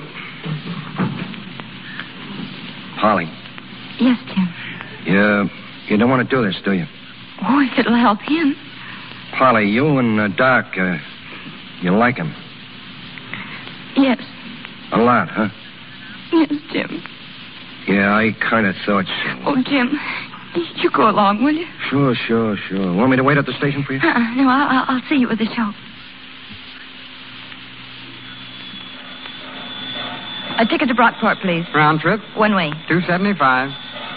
N: Polly.
F: Yes, Jim.
N: You, you don't want to do this, do you?
F: Oh, if it'll help him.
N: Polly, you and uh, Doc, uh, you like him?
F: Yes.
N: A lot, huh?
F: Yes, Jim.
N: Yeah, I kind of thought so.
F: Oh, Jim, you go along, will you?
N: Sure, sure, sure. Want me to wait at the station for you?
F: Uh-uh, no, I'll, I'll see you at the show. A ticket to Brockport, please.
O: Round trip?
F: One way.
O: two seventy-five.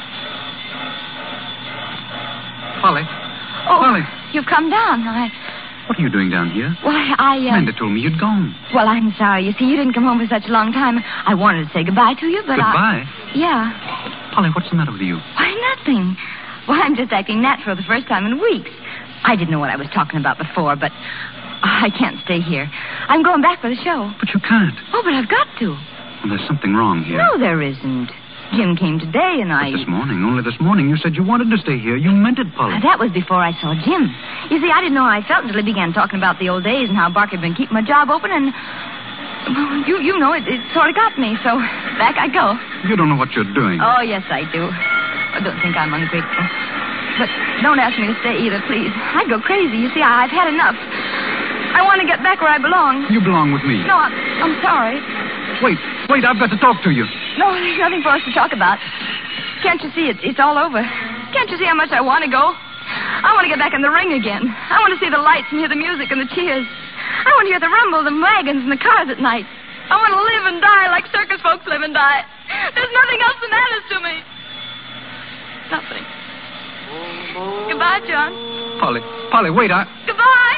O: Polly.
F: Oh,
O: Polly.
F: You've come down. I...
I: What are you doing down here?
F: Why, I... Uh...
I: Amanda told me you'd gone.
F: Well, I'm sorry. You see, you didn't come home for such a long time. I wanted to say goodbye to you, but
I: Goodbye?
F: I... Yeah.
I: Polly, what's the matter with you?
F: Why, nothing. Well, I'm just acting natural the first time in weeks. I didn't know what I was talking about before, but I can't stay here. I'm going back for the show.
I: But you can't.
F: Oh, but I've got to.
I: Well, there's something wrong here.
F: No, there isn't. Jim came today, and I...
I: This morning, only this morning, you said you wanted to stay here. You meant it, Polly.
F: Uh, that was before I saw Jim. You see, I didn't know how I felt until he began talking about the old days and how Barker had been keeping my job open, and... Well, you you know, it, it sort of got me, so back I go.
I: You don't know what you're doing.
F: Oh, yes, I do. I don't think I'm ungrateful. But don't ask me to stay either, please. I'd go crazy. You see, I, I've had enough. I want to get back where I belong.
I: You belong with me.
F: No, I'm, I'm sorry.
I: Wait, wait, I've got to talk to you.
F: No, there's nothing for us to talk about. Can't you see it? It's all over. Can't you see how much I want to go? I want to get back in the ring again. I want to see the lights and hear the music and the cheers. I want to hear the rumble of the wagons and the cars at night. I want to live and die like circus folks live and die. There's nothing else that matters to me. Nothing. Goodbye, John.
I: Polly, Polly, wait, I...
F: Goodbye.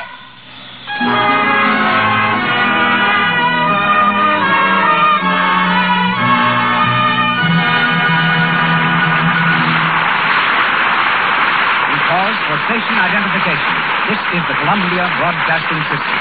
A: Pause for station identification. This is the Columbia Broadcasting System.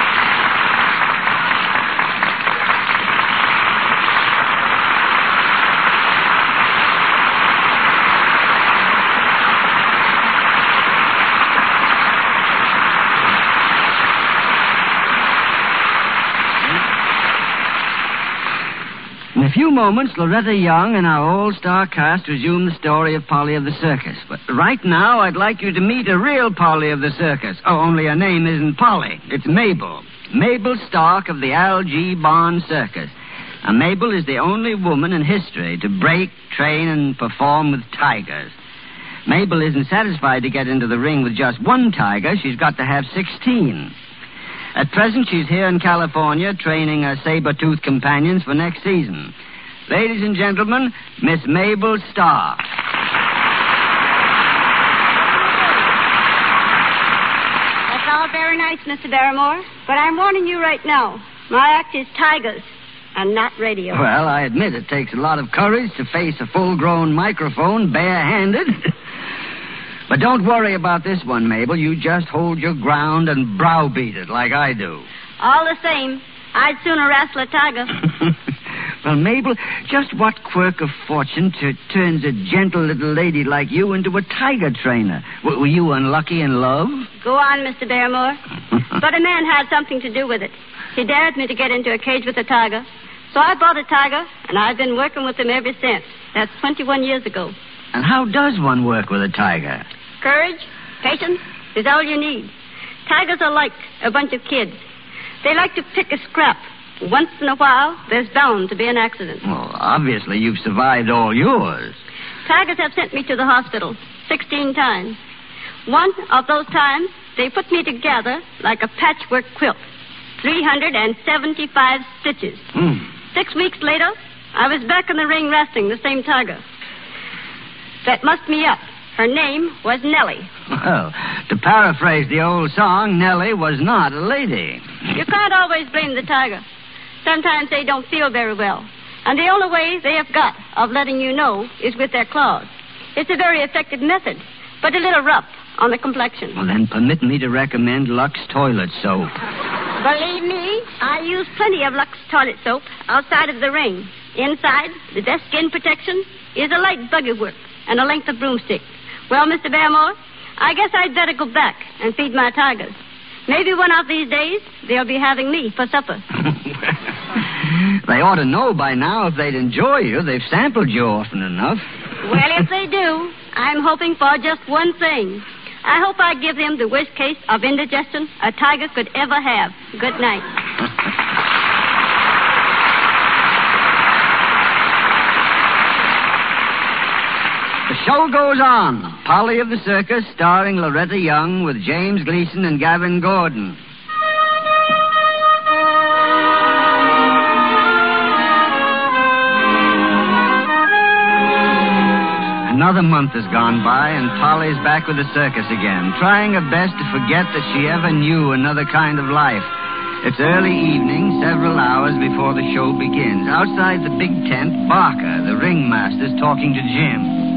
C: In a few moments, Loretta Young and our all-star cast resume the story of Polly of the Circus. But right now, I'd like you to meet a real Polly of the Circus. Oh, only her name isn't Polly. It's Mabel. Mabel Stark of the Al G. Bond Circus. Now, Mabel is the only woman in history to break, train, and perform with tigers. Mabel isn't satisfied to get into the ring with just one tiger. She's got to have sixteen. At present, she's here in California training her saber-toothed companions for next season. Ladies and gentlemen, Miss Mabel Stark.
J: That's all very nice, Mister Barrymore, but I'm warning you right now. My act is tigers and not radio.
C: Well, I admit it takes a lot of courage to face a full-grown microphone barehanded. But don't worry about this one, Mabel. You just hold your ground and browbeat it like I do.
J: All the same, I'd sooner wrestle a tiger.
C: Well, Mabel, just what quirk of fortune to, turns a gentle little lady like you into a tiger trainer? W- were you unlucky in love?
J: Go on, Mister Barrymore. But a man had something to do with it. He dared me to get into a cage with a tiger. So I bought a tiger, and I've been working with him ever since. That's twenty-one years ago.
C: And how does one work with a tiger?
J: Courage, patience is all you need. Tigers are like a bunch of kids. They like to pick a scrap. Once in a while, there's bound to be an accident.
C: Well, obviously you've survived all yours.
J: Tigers have sent me to the hospital sixteen times. One of those times, they put me together like a patchwork quilt. three hundred seventy-five stitches.
C: Mm.
J: Six weeks later, I was back in the ring wrestling the same tiger. That mussed me up. Her name was Nellie.
C: Well, to paraphrase the old song, Nellie was not a lady.
J: You can't always blame the tiger. Sometimes they don't feel very well. And the only way they have got of letting you know is with their claws. It's a very effective method, but a little rough on the complexion.
C: Well, then permit me to recommend Lux Toilet Soap.
J: Believe me, I use plenty of Lux Toilet Soap outside of the ring. Inside, the best skin protection is a light buggy whip and a length of broomstick. Well, Mister Barrymore, I guess I'd better go back and feed my tigers. Maybe one of these days they'll be having me for supper.
C: They ought to know by now if they'd enjoy you. They've sampled you often enough.
J: Well, if they do, I'm hoping for just one thing. I hope I give them the worst case of indigestion a tiger could ever have. Good night.
C: The show goes on. Polly of the Circus, starring Loretta Young with James Gleason and Gavin Gordon. Another month has gone by, and Polly's back with the circus again, trying her best to forget that she ever knew another kind of life. It's early evening, several hours before the show begins. Outside the big tent, Barker, the ringmaster's talking to Jim.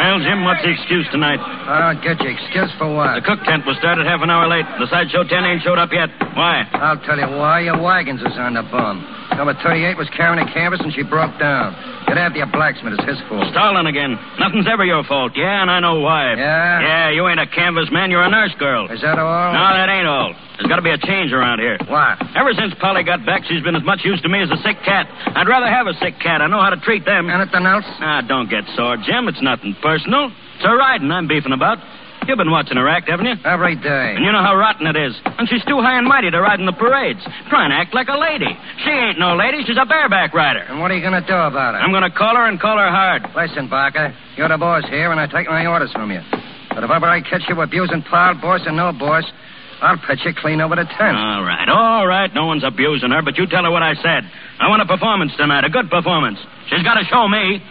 P: Well, Jim, what's the excuse tonight?
N: I don't get you. Excuse for what?
P: The cook tent was started half an hour late. The sideshow tent ain't showed up yet. Why?
N: I'll tell you why. Your wagons is on the bum. Number thirty-eight was carrying a canvas and she broke down. Get after your blacksmith. It's his fault.
P: Stalling again. Nothing's ever your fault. Yeah, and I know why.
N: Yeah?
P: Yeah, you ain't a canvas man. You're a nurse girl.
N: Is that all?
P: No, that ain't all. There's got to be a change around here.
N: What?
P: Ever since Polly got back, she's been as much use to me as a sick cat. I'd rather have a sick cat. I know how to treat them.
N: Anything else?
P: Ah, don't get sore, Jim. It's nothing personal. It's her riding I'm beefing about. You've been watching her act, haven't you?
N: Every day.
P: And you know how rotten it is. And she's too high and mighty to ride in the parades. Trying to act like a lady. She ain't no lady. She's a bareback rider.
N: And what are you going to do about it?
P: I'm going to call her and call her hard.
N: Listen, Barker. You're the boss here, and I take my orders from you. But if ever I catch you abusing Paul, boss, and no boss, I'll put you clean over the tent.
P: All right, all right. No one's abusing her, but you tell her what I said. I want a performance tonight, a good performance. She's got to show me.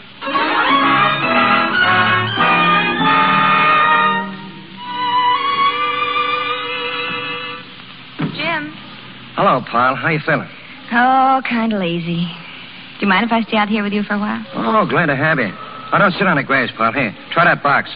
F: Jim.
N: Hello, Paul. How you feeling?
F: Oh, kind of lazy. Do you mind if I stay out here with you for a while?
N: Oh, glad to have you. Oh, don't sit on the grass, Paul. Here, try that box.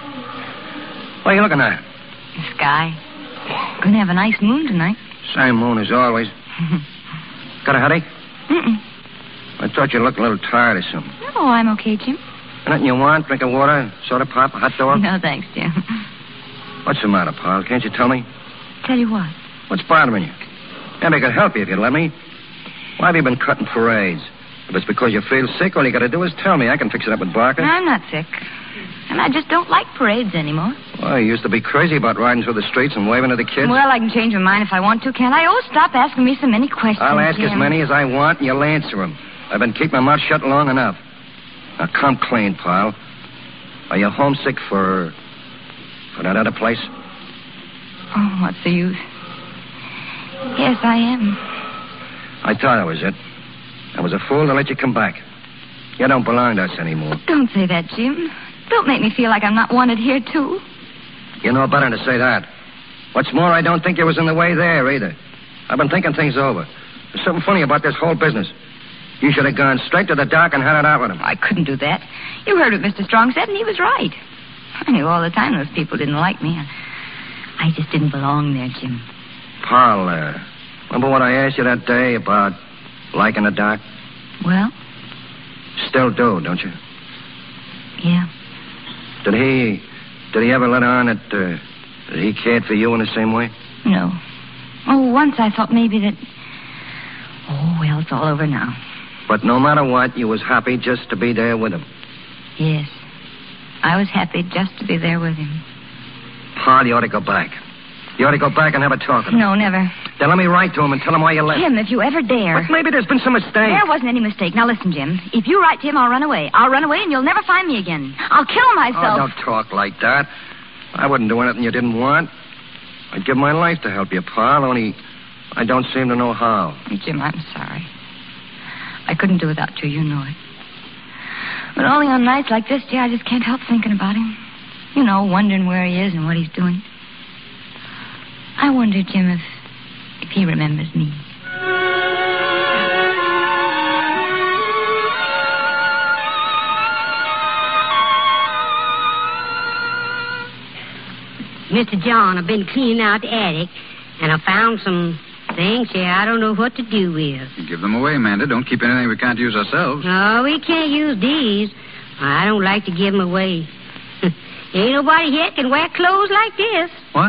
N: What are you looking at?
F: The sky. Gonna have a nice moon tonight.
N: Same moon as always. Got a headache?
F: Mm-mm.
N: I thought you looked a little tired or something.
F: Oh, I'm okay, Jim.
N: Anything you want? Drink of water, soda pop, a hot dog?
F: No, thanks, Jim.
N: What's the matter, Paul? Can't you tell me?
F: Tell you what?
N: What's bothering you? Maybe I could help you if you'd let me. Why have you been cutting parades? If it's because you feel sick, all you got to do is tell me. I can fix it up with Barker.
F: I'm not sick. And I just don't like parades anymore.
N: Well, you used to be crazy about riding through the streets and waving at the kids.
F: Well, I can change my mind if I want to, can't I? Oh, stop asking me so many questions,
N: I'll ask
F: Jim.
N: as many as I want, and you'll answer them. I've been keeping my mouth shut long enough. Now, come clean, pal. Are you homesick for... for that other place?
F: Oh, what's the use? Yes, I am.
N: I thought I was it. I was a fool to let you come back. You don't belong to us anymore.
F: Don't say that, Jim. Don't make me feel like I'm not wanted here, too.
N: You know better to say that. What's more, I don't think you was in the way there, either. I've been thinking things over. There's something funny about this whole business. You should have gone straight to the dock and had it out with him.
F: I couldn't do that. You heard what Mister Strong said, and he was right. I knew all the time those people didn't like me. I just didn't belong there, Jim.
N: Paul, uh, remember what I asked you that day about liking the doc?
F: Well?
N: Still do, don't you?
F: Yeah.
N: Did he... Did he ever let on that, uh, that he cared for you in the same way?
F: No. Oh, once I thought maybe that... Oh, well, it's all over now.
N: But no matter what, you was happy just to be there with him.
F: Yes. I was happy just to be there with him.
N: Paul, you ought to go back. You ought to go back and have a talk with him.
F: No, never.
N: Then let me write to him and tell him why you left.
F: Jim, if you ever dare...
N: But maybe there's been some mistake.
F: There wasn't any mistake. Now, listen, Jim. If you write to him, I'll run away. I'll run away, and you'll never find me again. I'll kill myself.
N: Oh, don't talk like that. I wouldn't do anything you didn't want. I'd give my life to help you, Paul, only I don't seem to know how.
F: Jim, I'm sorry. I couldn't do without you. You know it. But only on nights like this, dear, I just can't help thinking about him. You know, wondering where he is and what he's doing. I wonder, Jim, if, if he remembers me.
J: Mister John, I've been cleaning out the attic, and I found some things here I don't know what to do with.
I: Give them away, Amanda. Don't keep anything we can't use ourselves.
J: No, we can't use these. I don't like to give them away. Ain't nobody here can wear clothes like this.
I: What?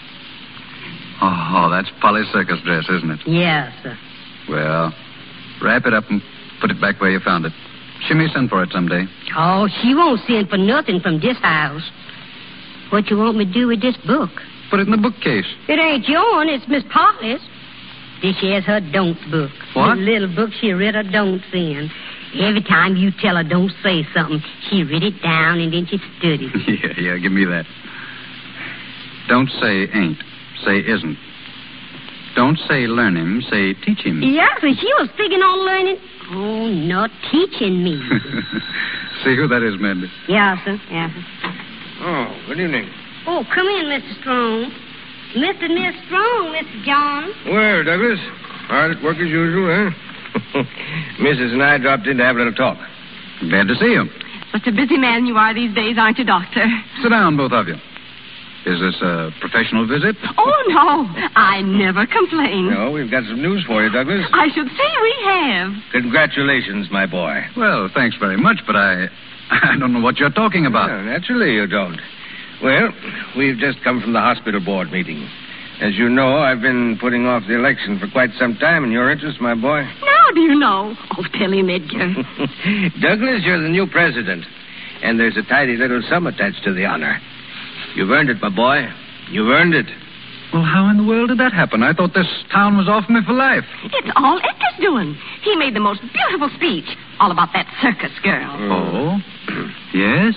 I: Oh, that's Polly's circus dress, isn't it?
J: Yes, sir.
I: Well, wrap it up and put it back where you found it. She may send for it someday.
J: Oh, she won't send for nothing from this house. What you want me to do with this book?
I: Put it in the bookcase.
J: It ain't yours, it's Miss Polly's. This here's her don't book.
I: What?
J: The little book she read her don'ts in. Every time you tell her don't say something, she read it down and then she studies.
I: yeah, yeah, give me that. Don't say ain't. Say isn't. Don't say learn him. Say teach him.
J: Yeah, so she was thinking on learning. Oh, not teaching me.
I: See who that is, Mandy?
J: Yeah, sir. Yeah, sir.
E: Oh, good evening.
J: Oh, come in, Mister Strong. Mister and Miss Strong, Mister John.
E: Well, Douglas, hard at work as usual, huh? Missus and I dropped in to have a little talk.
I: Glad to see you.
L: Such a busy man you are these days, aren't you, Doctor?
I: Sit down, both of you. Is this a professional visit?
L: Oh, no. I never complain.
E: No, we've got some news for you, Douglas.
L: I should say we have.
E: Congratulations, my boy.
I: Well, thanks very much, but I... I don't know what you're talking about.
E: Well, naturally you don't. Well, we've just come from the hospital board meeting. As you know, I've been putting off the election for quite some time in your interest, my boy.
L: Now do you know? Oh, tell him, Edgar.
E: Douglas, you're the new president. And there's a tidy little sum attached to the honor. You've earned it, my boy. You've earned it.
I: Well, how in the world did that happen? I thought this town was off me for life.
L: It's all Edgar's doing. He made the most beautiful speech all about that circus girl.
I: Oh? Yes?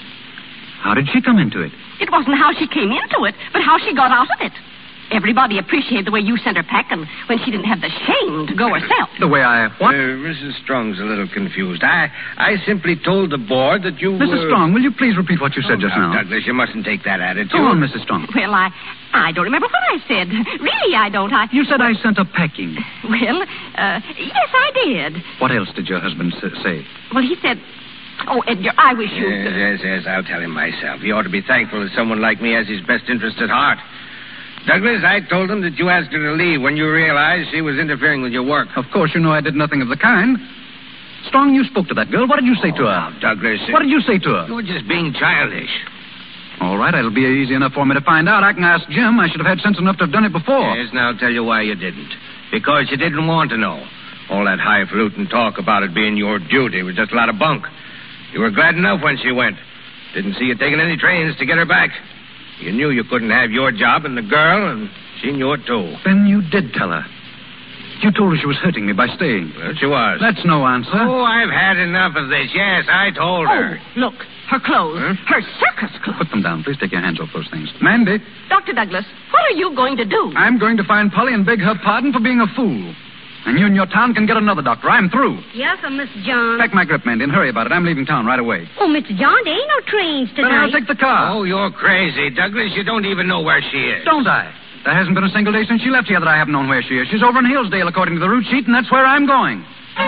I: How did she come into it?
L: It wasn't how she came into it, but how she got out of it. Everybody appreciated the way you sent her packing when she didn't have the shame to go herself.
I: The way I... What?
E: Uh, Missus Strong's a little confused. I I simply told the board that you...
I: Missus
E: Uh...
I: Strong, will you please repeat what you said
E: oh,
I: just
E: now,
I: now?
E: Douglas, you mustn't take that attitude.
I: Go on, Missus Strong.
L: Well, I I don't remember what I said. Really, I don't. I...
I: You said I sent her packing.
L: Well, uh, yes, I did.
I: What else did your husband s- say?
L: Well, he said... Oh, Edgar, I wish you...
E: Yes, yes, yes, I'll tell him myself. He ought to be thankful that someone like me has his best interest at heart. Douglas, I told him that you asked her to leave when you realized she was interfering with your work.
I: Of course, you know I did nothing of the kind. Strong, you spoke to that girl. What did you say to her?
E: Oh, Douglas...
I: What did you say to her?
E: You were just being childish.
I: All right, it'll be easy enough for me to find out. I can ask Jim. I should have had sense enough to have done it before.
E: Yes, now I'll tell you why you didn't. Because you didn't want to know. All that highfalutin talk about it being your duty was just a lot of bunk. You were glad enough when she went. Didn't see you taking any trains to get her back. You knew you couldn't have your job and the girl, and she knew it too.
I: Then you did tell her. You told her she was hurting me by staying.
E: Well, she was.
I: That's no answer.
E: Oh, I've had enough of this. Yes, I told her.
L: Oh, look, her clothes.
I: Huh?
L: Her circus clothes.
I: Put them down. Please take your hands off those things. Mandy.
L: Doctor Douglas, what are you going to do?
I: I'm going to find Polly and beg her pardon for being a fool. And you and your town can get another doctor. I'm through.
J: Yes, sir, Mister John.
I: Pack my grip, Mandy, and hurry about it. I'm leaving town right away.
J: Oh, Mister John, there ain't no trains
I: Then
J: tonight.
I: I'll take the car.
E: Oh, you're crazy, Douglas. You don't even know where she is.
I: Don't I? There hasn't been a single day since she left here that I haven't known where she is. She's over in Hillsdale, according to the route sheet, and that's where I'm going.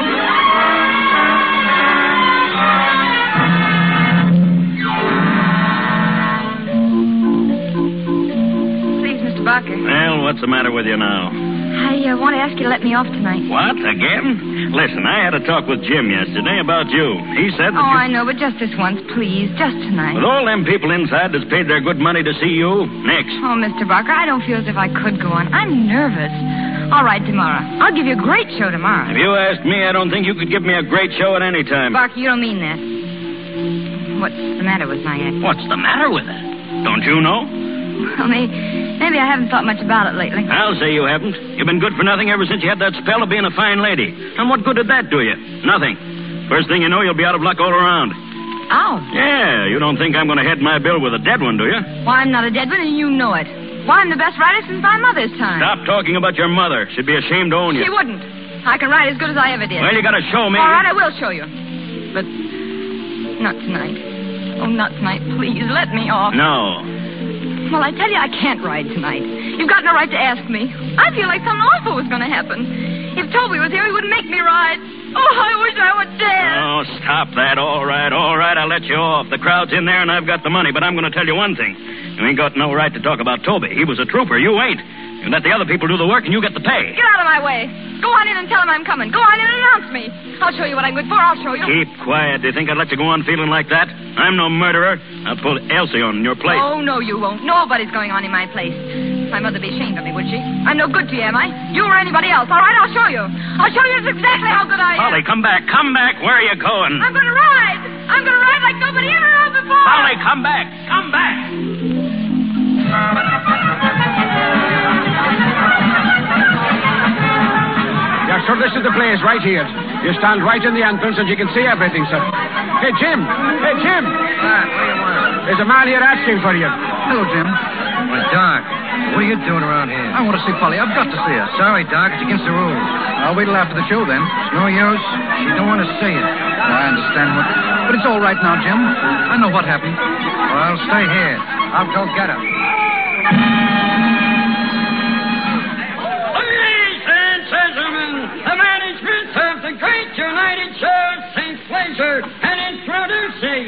F: Please, Mister Barker.
P: Well, what's the matter with you now?
F: I uh, want to ask you to let me off tonight.
P: What, again? Listen, I had a talk with Jim yesterday about you. He said that
F: Oh,
P: you...
F: I know, but just this once, please. Just tonight.
P: With all them people inside that's paid their good money to see you, next.
F: Oh, Mister Barker, I don't feel as if I could go on. I'm nervous. All right, tomorrow. I'll give you a great show tomorrow.
P: If you ask me, I don't think you could give me a great show at any time.
F: Barker, you don't mean that. What's the matter with my act?
P: What's the matter with it? Don't you know?
F: Well, maybe, maybe I haven't thought much about it lately.
P: I'll say you haven't. You've been good for nothing ever since you had that spell of being a fine lady. And what good did that do you? Nothing. First thing you know, you'll be out of luck all around.
F: Oh.
P: Yeah, you don't think I'm going to head my bill with a dead one, do you?
F: Why, I'm not a dead one, and you know it. Why, I'm the best writer since my mother's time.
P: Stop talking about your mother. She'd be ashamed to own you.
F: She wouldn't. I can write as good as I ever did.
P: Well, you got to show me.
F: All right, I will show you. But not tonight. Oh, not tonight. Please, let me off.
P: No.
F: Well, I tell you, I can't ride tonight. You've got no right to ask me. I feel like something awful was going to happen. If Toby was here, he wouldn't make me ride. Oh, I wish I were dead.
P: Oh, stop that. All right, all right, I'll let you off. The crowd's in there, and I've got the money, but I'm going to tell you one thing. You ain't got no right to talk about Toby. He was a trooper. You ain't. You let the other people do the work, and you get the pay.
F: Get out of my way. Go on in and tell him I'm coming. Go on in and announce me. I'll show you what I'm good for. I'll show you.
P: Keep quiet. Do you think I'd let you go on feeling like that? I'm no murderer. I'll pull Elsie on in your place.
F: Oh, no, you won't. Nobody's going on in my place. My mother'd be ashamed of me, would she? I'm no good to you, am I? You or anybody else. All right, I'll show you. I'll show you just exactly how good I am.
P: Polly, come back. Come back. Where are you going?
F: I'm going to ride. I'm going to ride like nobody ever rode before.
P: Polly, come back. Come back.
H: Yeah, sir, this is the place right here. You stand right in the entrance and you can see everything, sir. Hey, Jim. Hey, Jim.
N: What? What do you want?
H: There's a man here asking for you.
I: Hello, Jim.
N: Well, Doc, what are you doing around here?
I: I want to see Polly. I've got to see her.
N: Sorry, Doc. It's against the rules.
I: I'll wait till after the show, then.
N: It's no use. She don't want to see it.
I: I understand what... But it's all right now, Jim. I know what happened.
N: Well, stay here. I'll go get her.
G: Ladies and gentlemen, the management of the Great United Show takes pleasure in introducing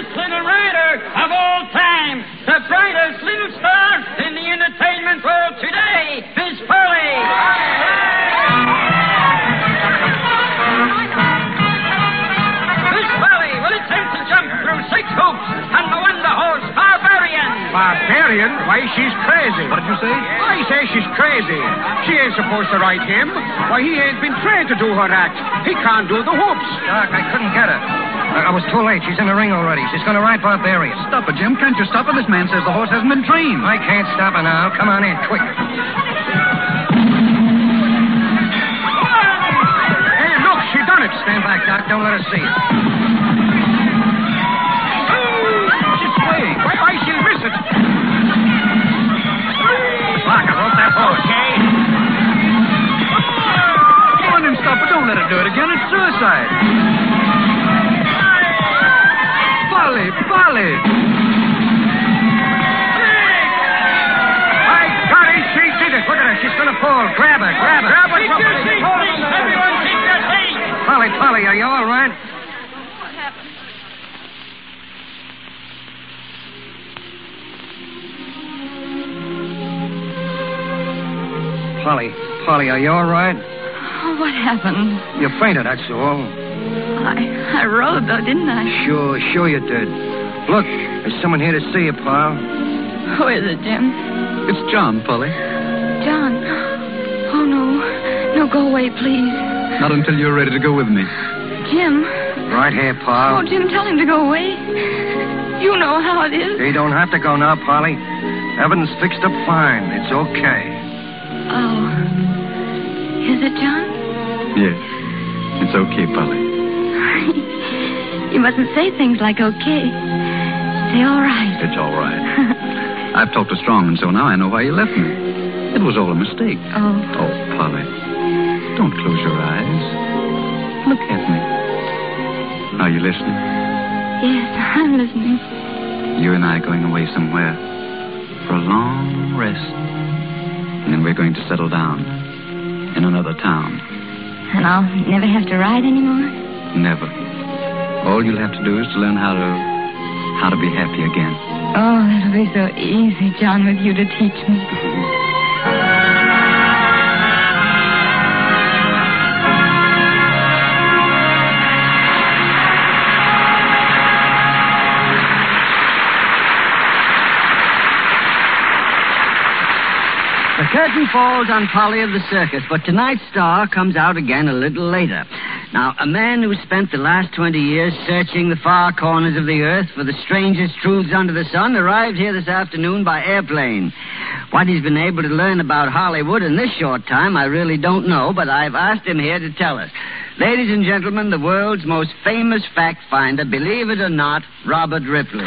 G: brightest little rider of all time, the brightest little star in the entertainment world today, Miss Polly. Miss Polly will attempt to jump through six hoops on the Wonder Horse Barbarian.
H: Barbarian? Why, she's crazy.
D: What did you say?
H: I say she's crazy. She ain't supposed to ride him. Why, he ain't been trained to do her act. He can't do the hoops.
N: Doc, I couldn't get her. I, I was too late. She's in the ring already. She's going to ride Barbarian.
I: Stop it, Jim. Can't you stop her? This man says the horse hasn't been trained.
N: I can't stop her now. Come on in, quick.
H: Hey, look, she done it.
N: Stand back, Doc. Don't let her see it.
H: She's swaying. Why, why, she'll miss it.
N: Lock, I broke that horse.
H: Okay.
I: Come on and stop her. Don't let her do it again. It's suicide. Polly, Polly.
H: My golly, she did it. Look at her. She's going to fall. Grab her. Grab her. Grab her.
G: Keep your seat, please. Everyone keep your seat.
N: Polly, Polly, are you all right?
F: What happened?
N: Polly, Polly, are you all right?
F: Oh, what happened?
N: You fainted, that's all.
F: I, I rode, though, didn't I?
N: Sure, sure you did. Look, there's someone here to see you, pal.
F: Who is it, Jim?
I: It's John, Polly.
F: John. Oh, no. No, go away, please.
I: Not until you're ready to go with me.
F: Jim.
N: Right here, pal.
F: Oh, Jim, tell him to go away. You know how it is.
N: He don't have to go now, Polly. Everything's fixed up fine. It's okay.
F: Oh. Is it, John?
I: Yes. It's okay, Polly.
F: You mustn't say things like okay. Say all right.
I: It's all right. I've talked to Strong, and so now I know why you left me. It was all a mistake.
F: Oh.
I: Oh, Polly. Don't close your eyes. Look at me. Are you listening?
F: Yes, I'm listening.
I: You and I are going away somewhere for a long rest. And then we're going to settle down in another town.
F: And I'll never have to ride anymore?
I: Never. All you'll have to do is to learn how to how to be happy again.
F: Oh, that'll be so easy, John, with you to teach me.
C: The curtain falls on Polly of the Circus, but tonight's star comes out again a little later. Now, a man who spent the last twenty years searching the far corners of the earth for the strangest truths under the sun arrived here this afternoon by airplane. What he's been able to learn about Hollywood in this short time, I really don't know, but I've asked him here to tell us. Ladies and gentlemen, the world's most famous fact finder, believe it or not, Robert Ripley.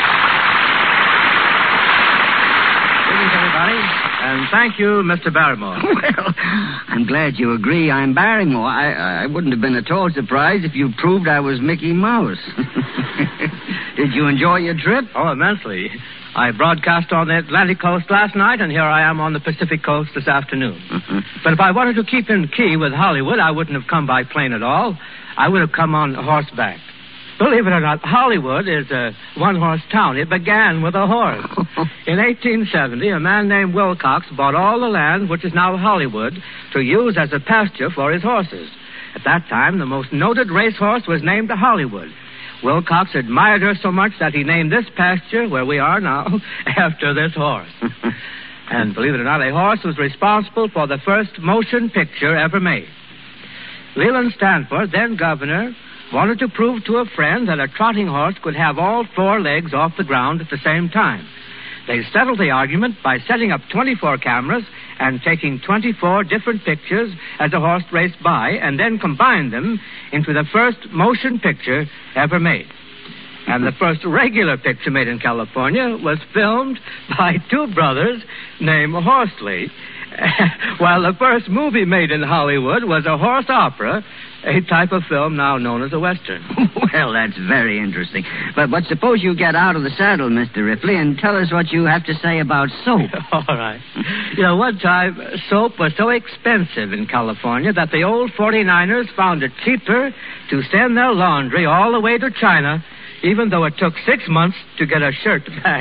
Q: Greetings, everybody. And thank you, Mister Barrymore.
C: Well, I'm glad you agree I'm Barrymore. I, I wouldn't have been at all surprised if you proved I was Mickey Mouse. Did you enjoy your trip?
Q: Oh, immensely. I broadcast on the Atlantic coast last night, and here I am on the Pacific coast this afternoon.
C: Mm-hmm.
Q: But if I wanted to keep in key with Hollywood, I wouldn't have come by plane at all. I would have come on horseback. Believe it or not, Hollywood is a one-horse town. It began with a horse. In eighteen seventy, a man named Wilcox bought all the land, which is now Hollywood, to use as a pasture for his horses. At that time, the most noted racehorse was named Hollywood. Wilcox admired her so much that he named this pasture, where we are now, after this horse. And believe it or not, a horse was responsible for the first motion picture ever made. Leland Stanford, then governor, wanted to prove to a friend that a trotting horse could have all four legs off the ground at the same time. They settled the argument by setting up twenty-four cameras and taking twenty-four different pictures as the horse raced by, and then combined them into the first motion picture ever made. And the first regular picture made in California was filmed by two brothers named Horsley, while the first movie made in Hollywood was a horse opera, a type of film now known as a Western.
C: Well, that's very interesting. But, but suppose you get out of the saddle, Mister Ripley, and tell us what you have to say about soap.
Q: All right. You know, one time, soap was so expensive in California that the old forty-niners found it cheaper to send their laundry all the way to China even though it took six months to get a shirt back.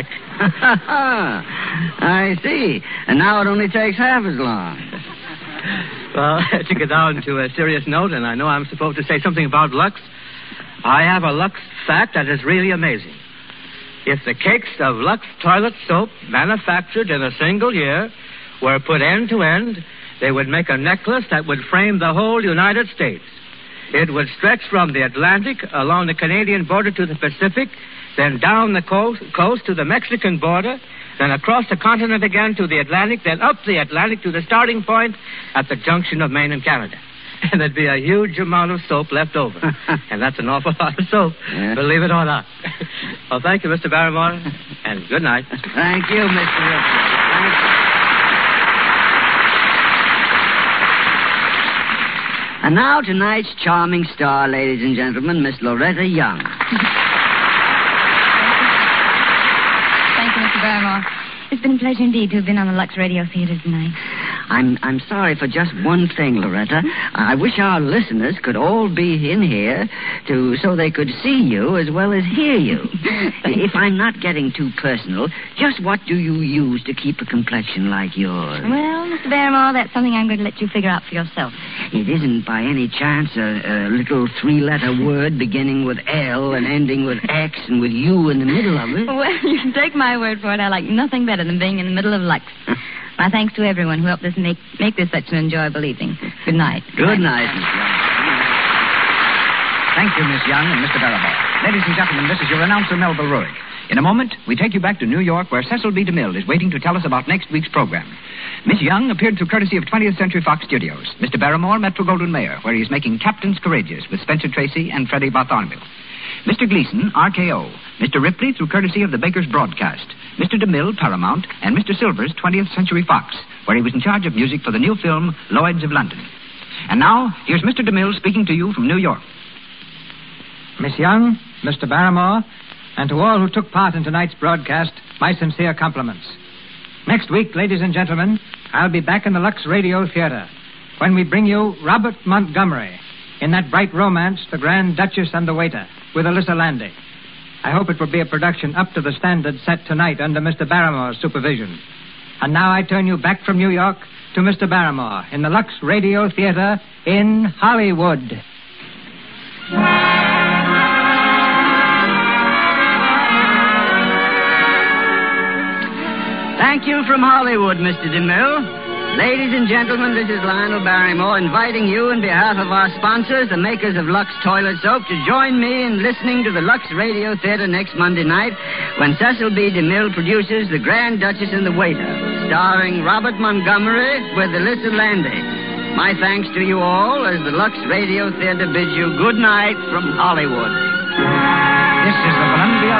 C: I see. And now it only takes half as long.
Q: Well, to get down to a serious note, and I know I'm supposed to say something about Lux, I have a Lux fact that is really amazing. If the cakes of Lux toilet soap manufactured in a single year were put end to end, they would make a necklace that would frame the whole United States. It would stretch from the Atlantic along the Canadian border to the Pacific, then down the coast, coast to the Mexican border, then across the continent again to the Atlantic, then up the Atlantic to the starting point at the junction of Maine and Canada. And there'd be a huge amount of soap left over. And that's an awful lot of soap, yeah. Believe it or not. Well, thank you, Mister Barrymore, and good night.
C: Thank you, Mister Ripley. Thank you. And now tonight's charming star, ladies and gentlemen, Miss Loretta Young.
F: Thank you, Mister Barrymore. It's been a pleasure indeed to have been on the Lux Radio Theater tonight.
C: I'm I'm sorry for just one thing, Loretta. I wish our listeners could all be in here to so they could see you as well as hear you. If I'm not getting too personal, just what do you use to keep a complexion like yours?
F: Well, Mister Barrymore, that's something I'm going to let you figure out for yourself.
C: It isn't by any chance a, a little three-letter word beginning with L and ending with X and with U in the middle of it?
F: Well, you can take my word for it. I like nothing better than being in the middle of Lux. My thanks to everyone who helped us make, make this such an enjoyable evening. Good night.
C: Good night, Miss Young.
A: Thank you, Miss Young and Mister Barrymore. Ladies and gentlemen, this is your announcer, Melba Ruick. In a moment, we take you back to New York, where Cecil B. DeMille is waiting to tell us about next week's program. Miss Young appeared through courtesy of twentieth Century Fox Studios. Mister Barrymore, Metro Goldwyn Mayer, where he is making Captains Courageous with Spencer Tracy and Freddie Bartholomew. Mister Gleason, R K O. Mister Ripley, through courtesy of the Baker's Broadcast. Mister DeMille, Paramount. And Mister Silvers, twentieth Century Fox, where he was in charge of music for the new film, Lloyds of London. And now, here's Mister DeMille speaking to you from New York.
B: Miss Young, Mister Barrymore, and to all who took part in tonight's broadcast, my sincere compliments. Next week, ladies and gentlemen, I'll be back in the Lux Radio Theater when we bring you Robert Montgomery in that bright romance, The Grand Duchess and the Waiter, with Alyssa Landy. I hope it will be a production up to the standard set tonight under Mister Barrymore's supervision. And now I turn you back from New York to Mister Barrymore in the Lux Radio Theater in Hollywood.
C: Thank you from Hollywood, Mister DeMille. Ladies and gentlemen, this is Lionel Barrymore inviting you on behalf of our sponsors, the makers of Lux Toilet Soap, to join me in listening to the Lux Radio Theater next Monday night when Cecil B. DeMille produces The Grand Duchess and the Waiter, starring Robert Montgomery with Alyssa Landy. My thanks to you all as the Lux Radio Theater bids you good night from Hollywood.
A: This is the Columbia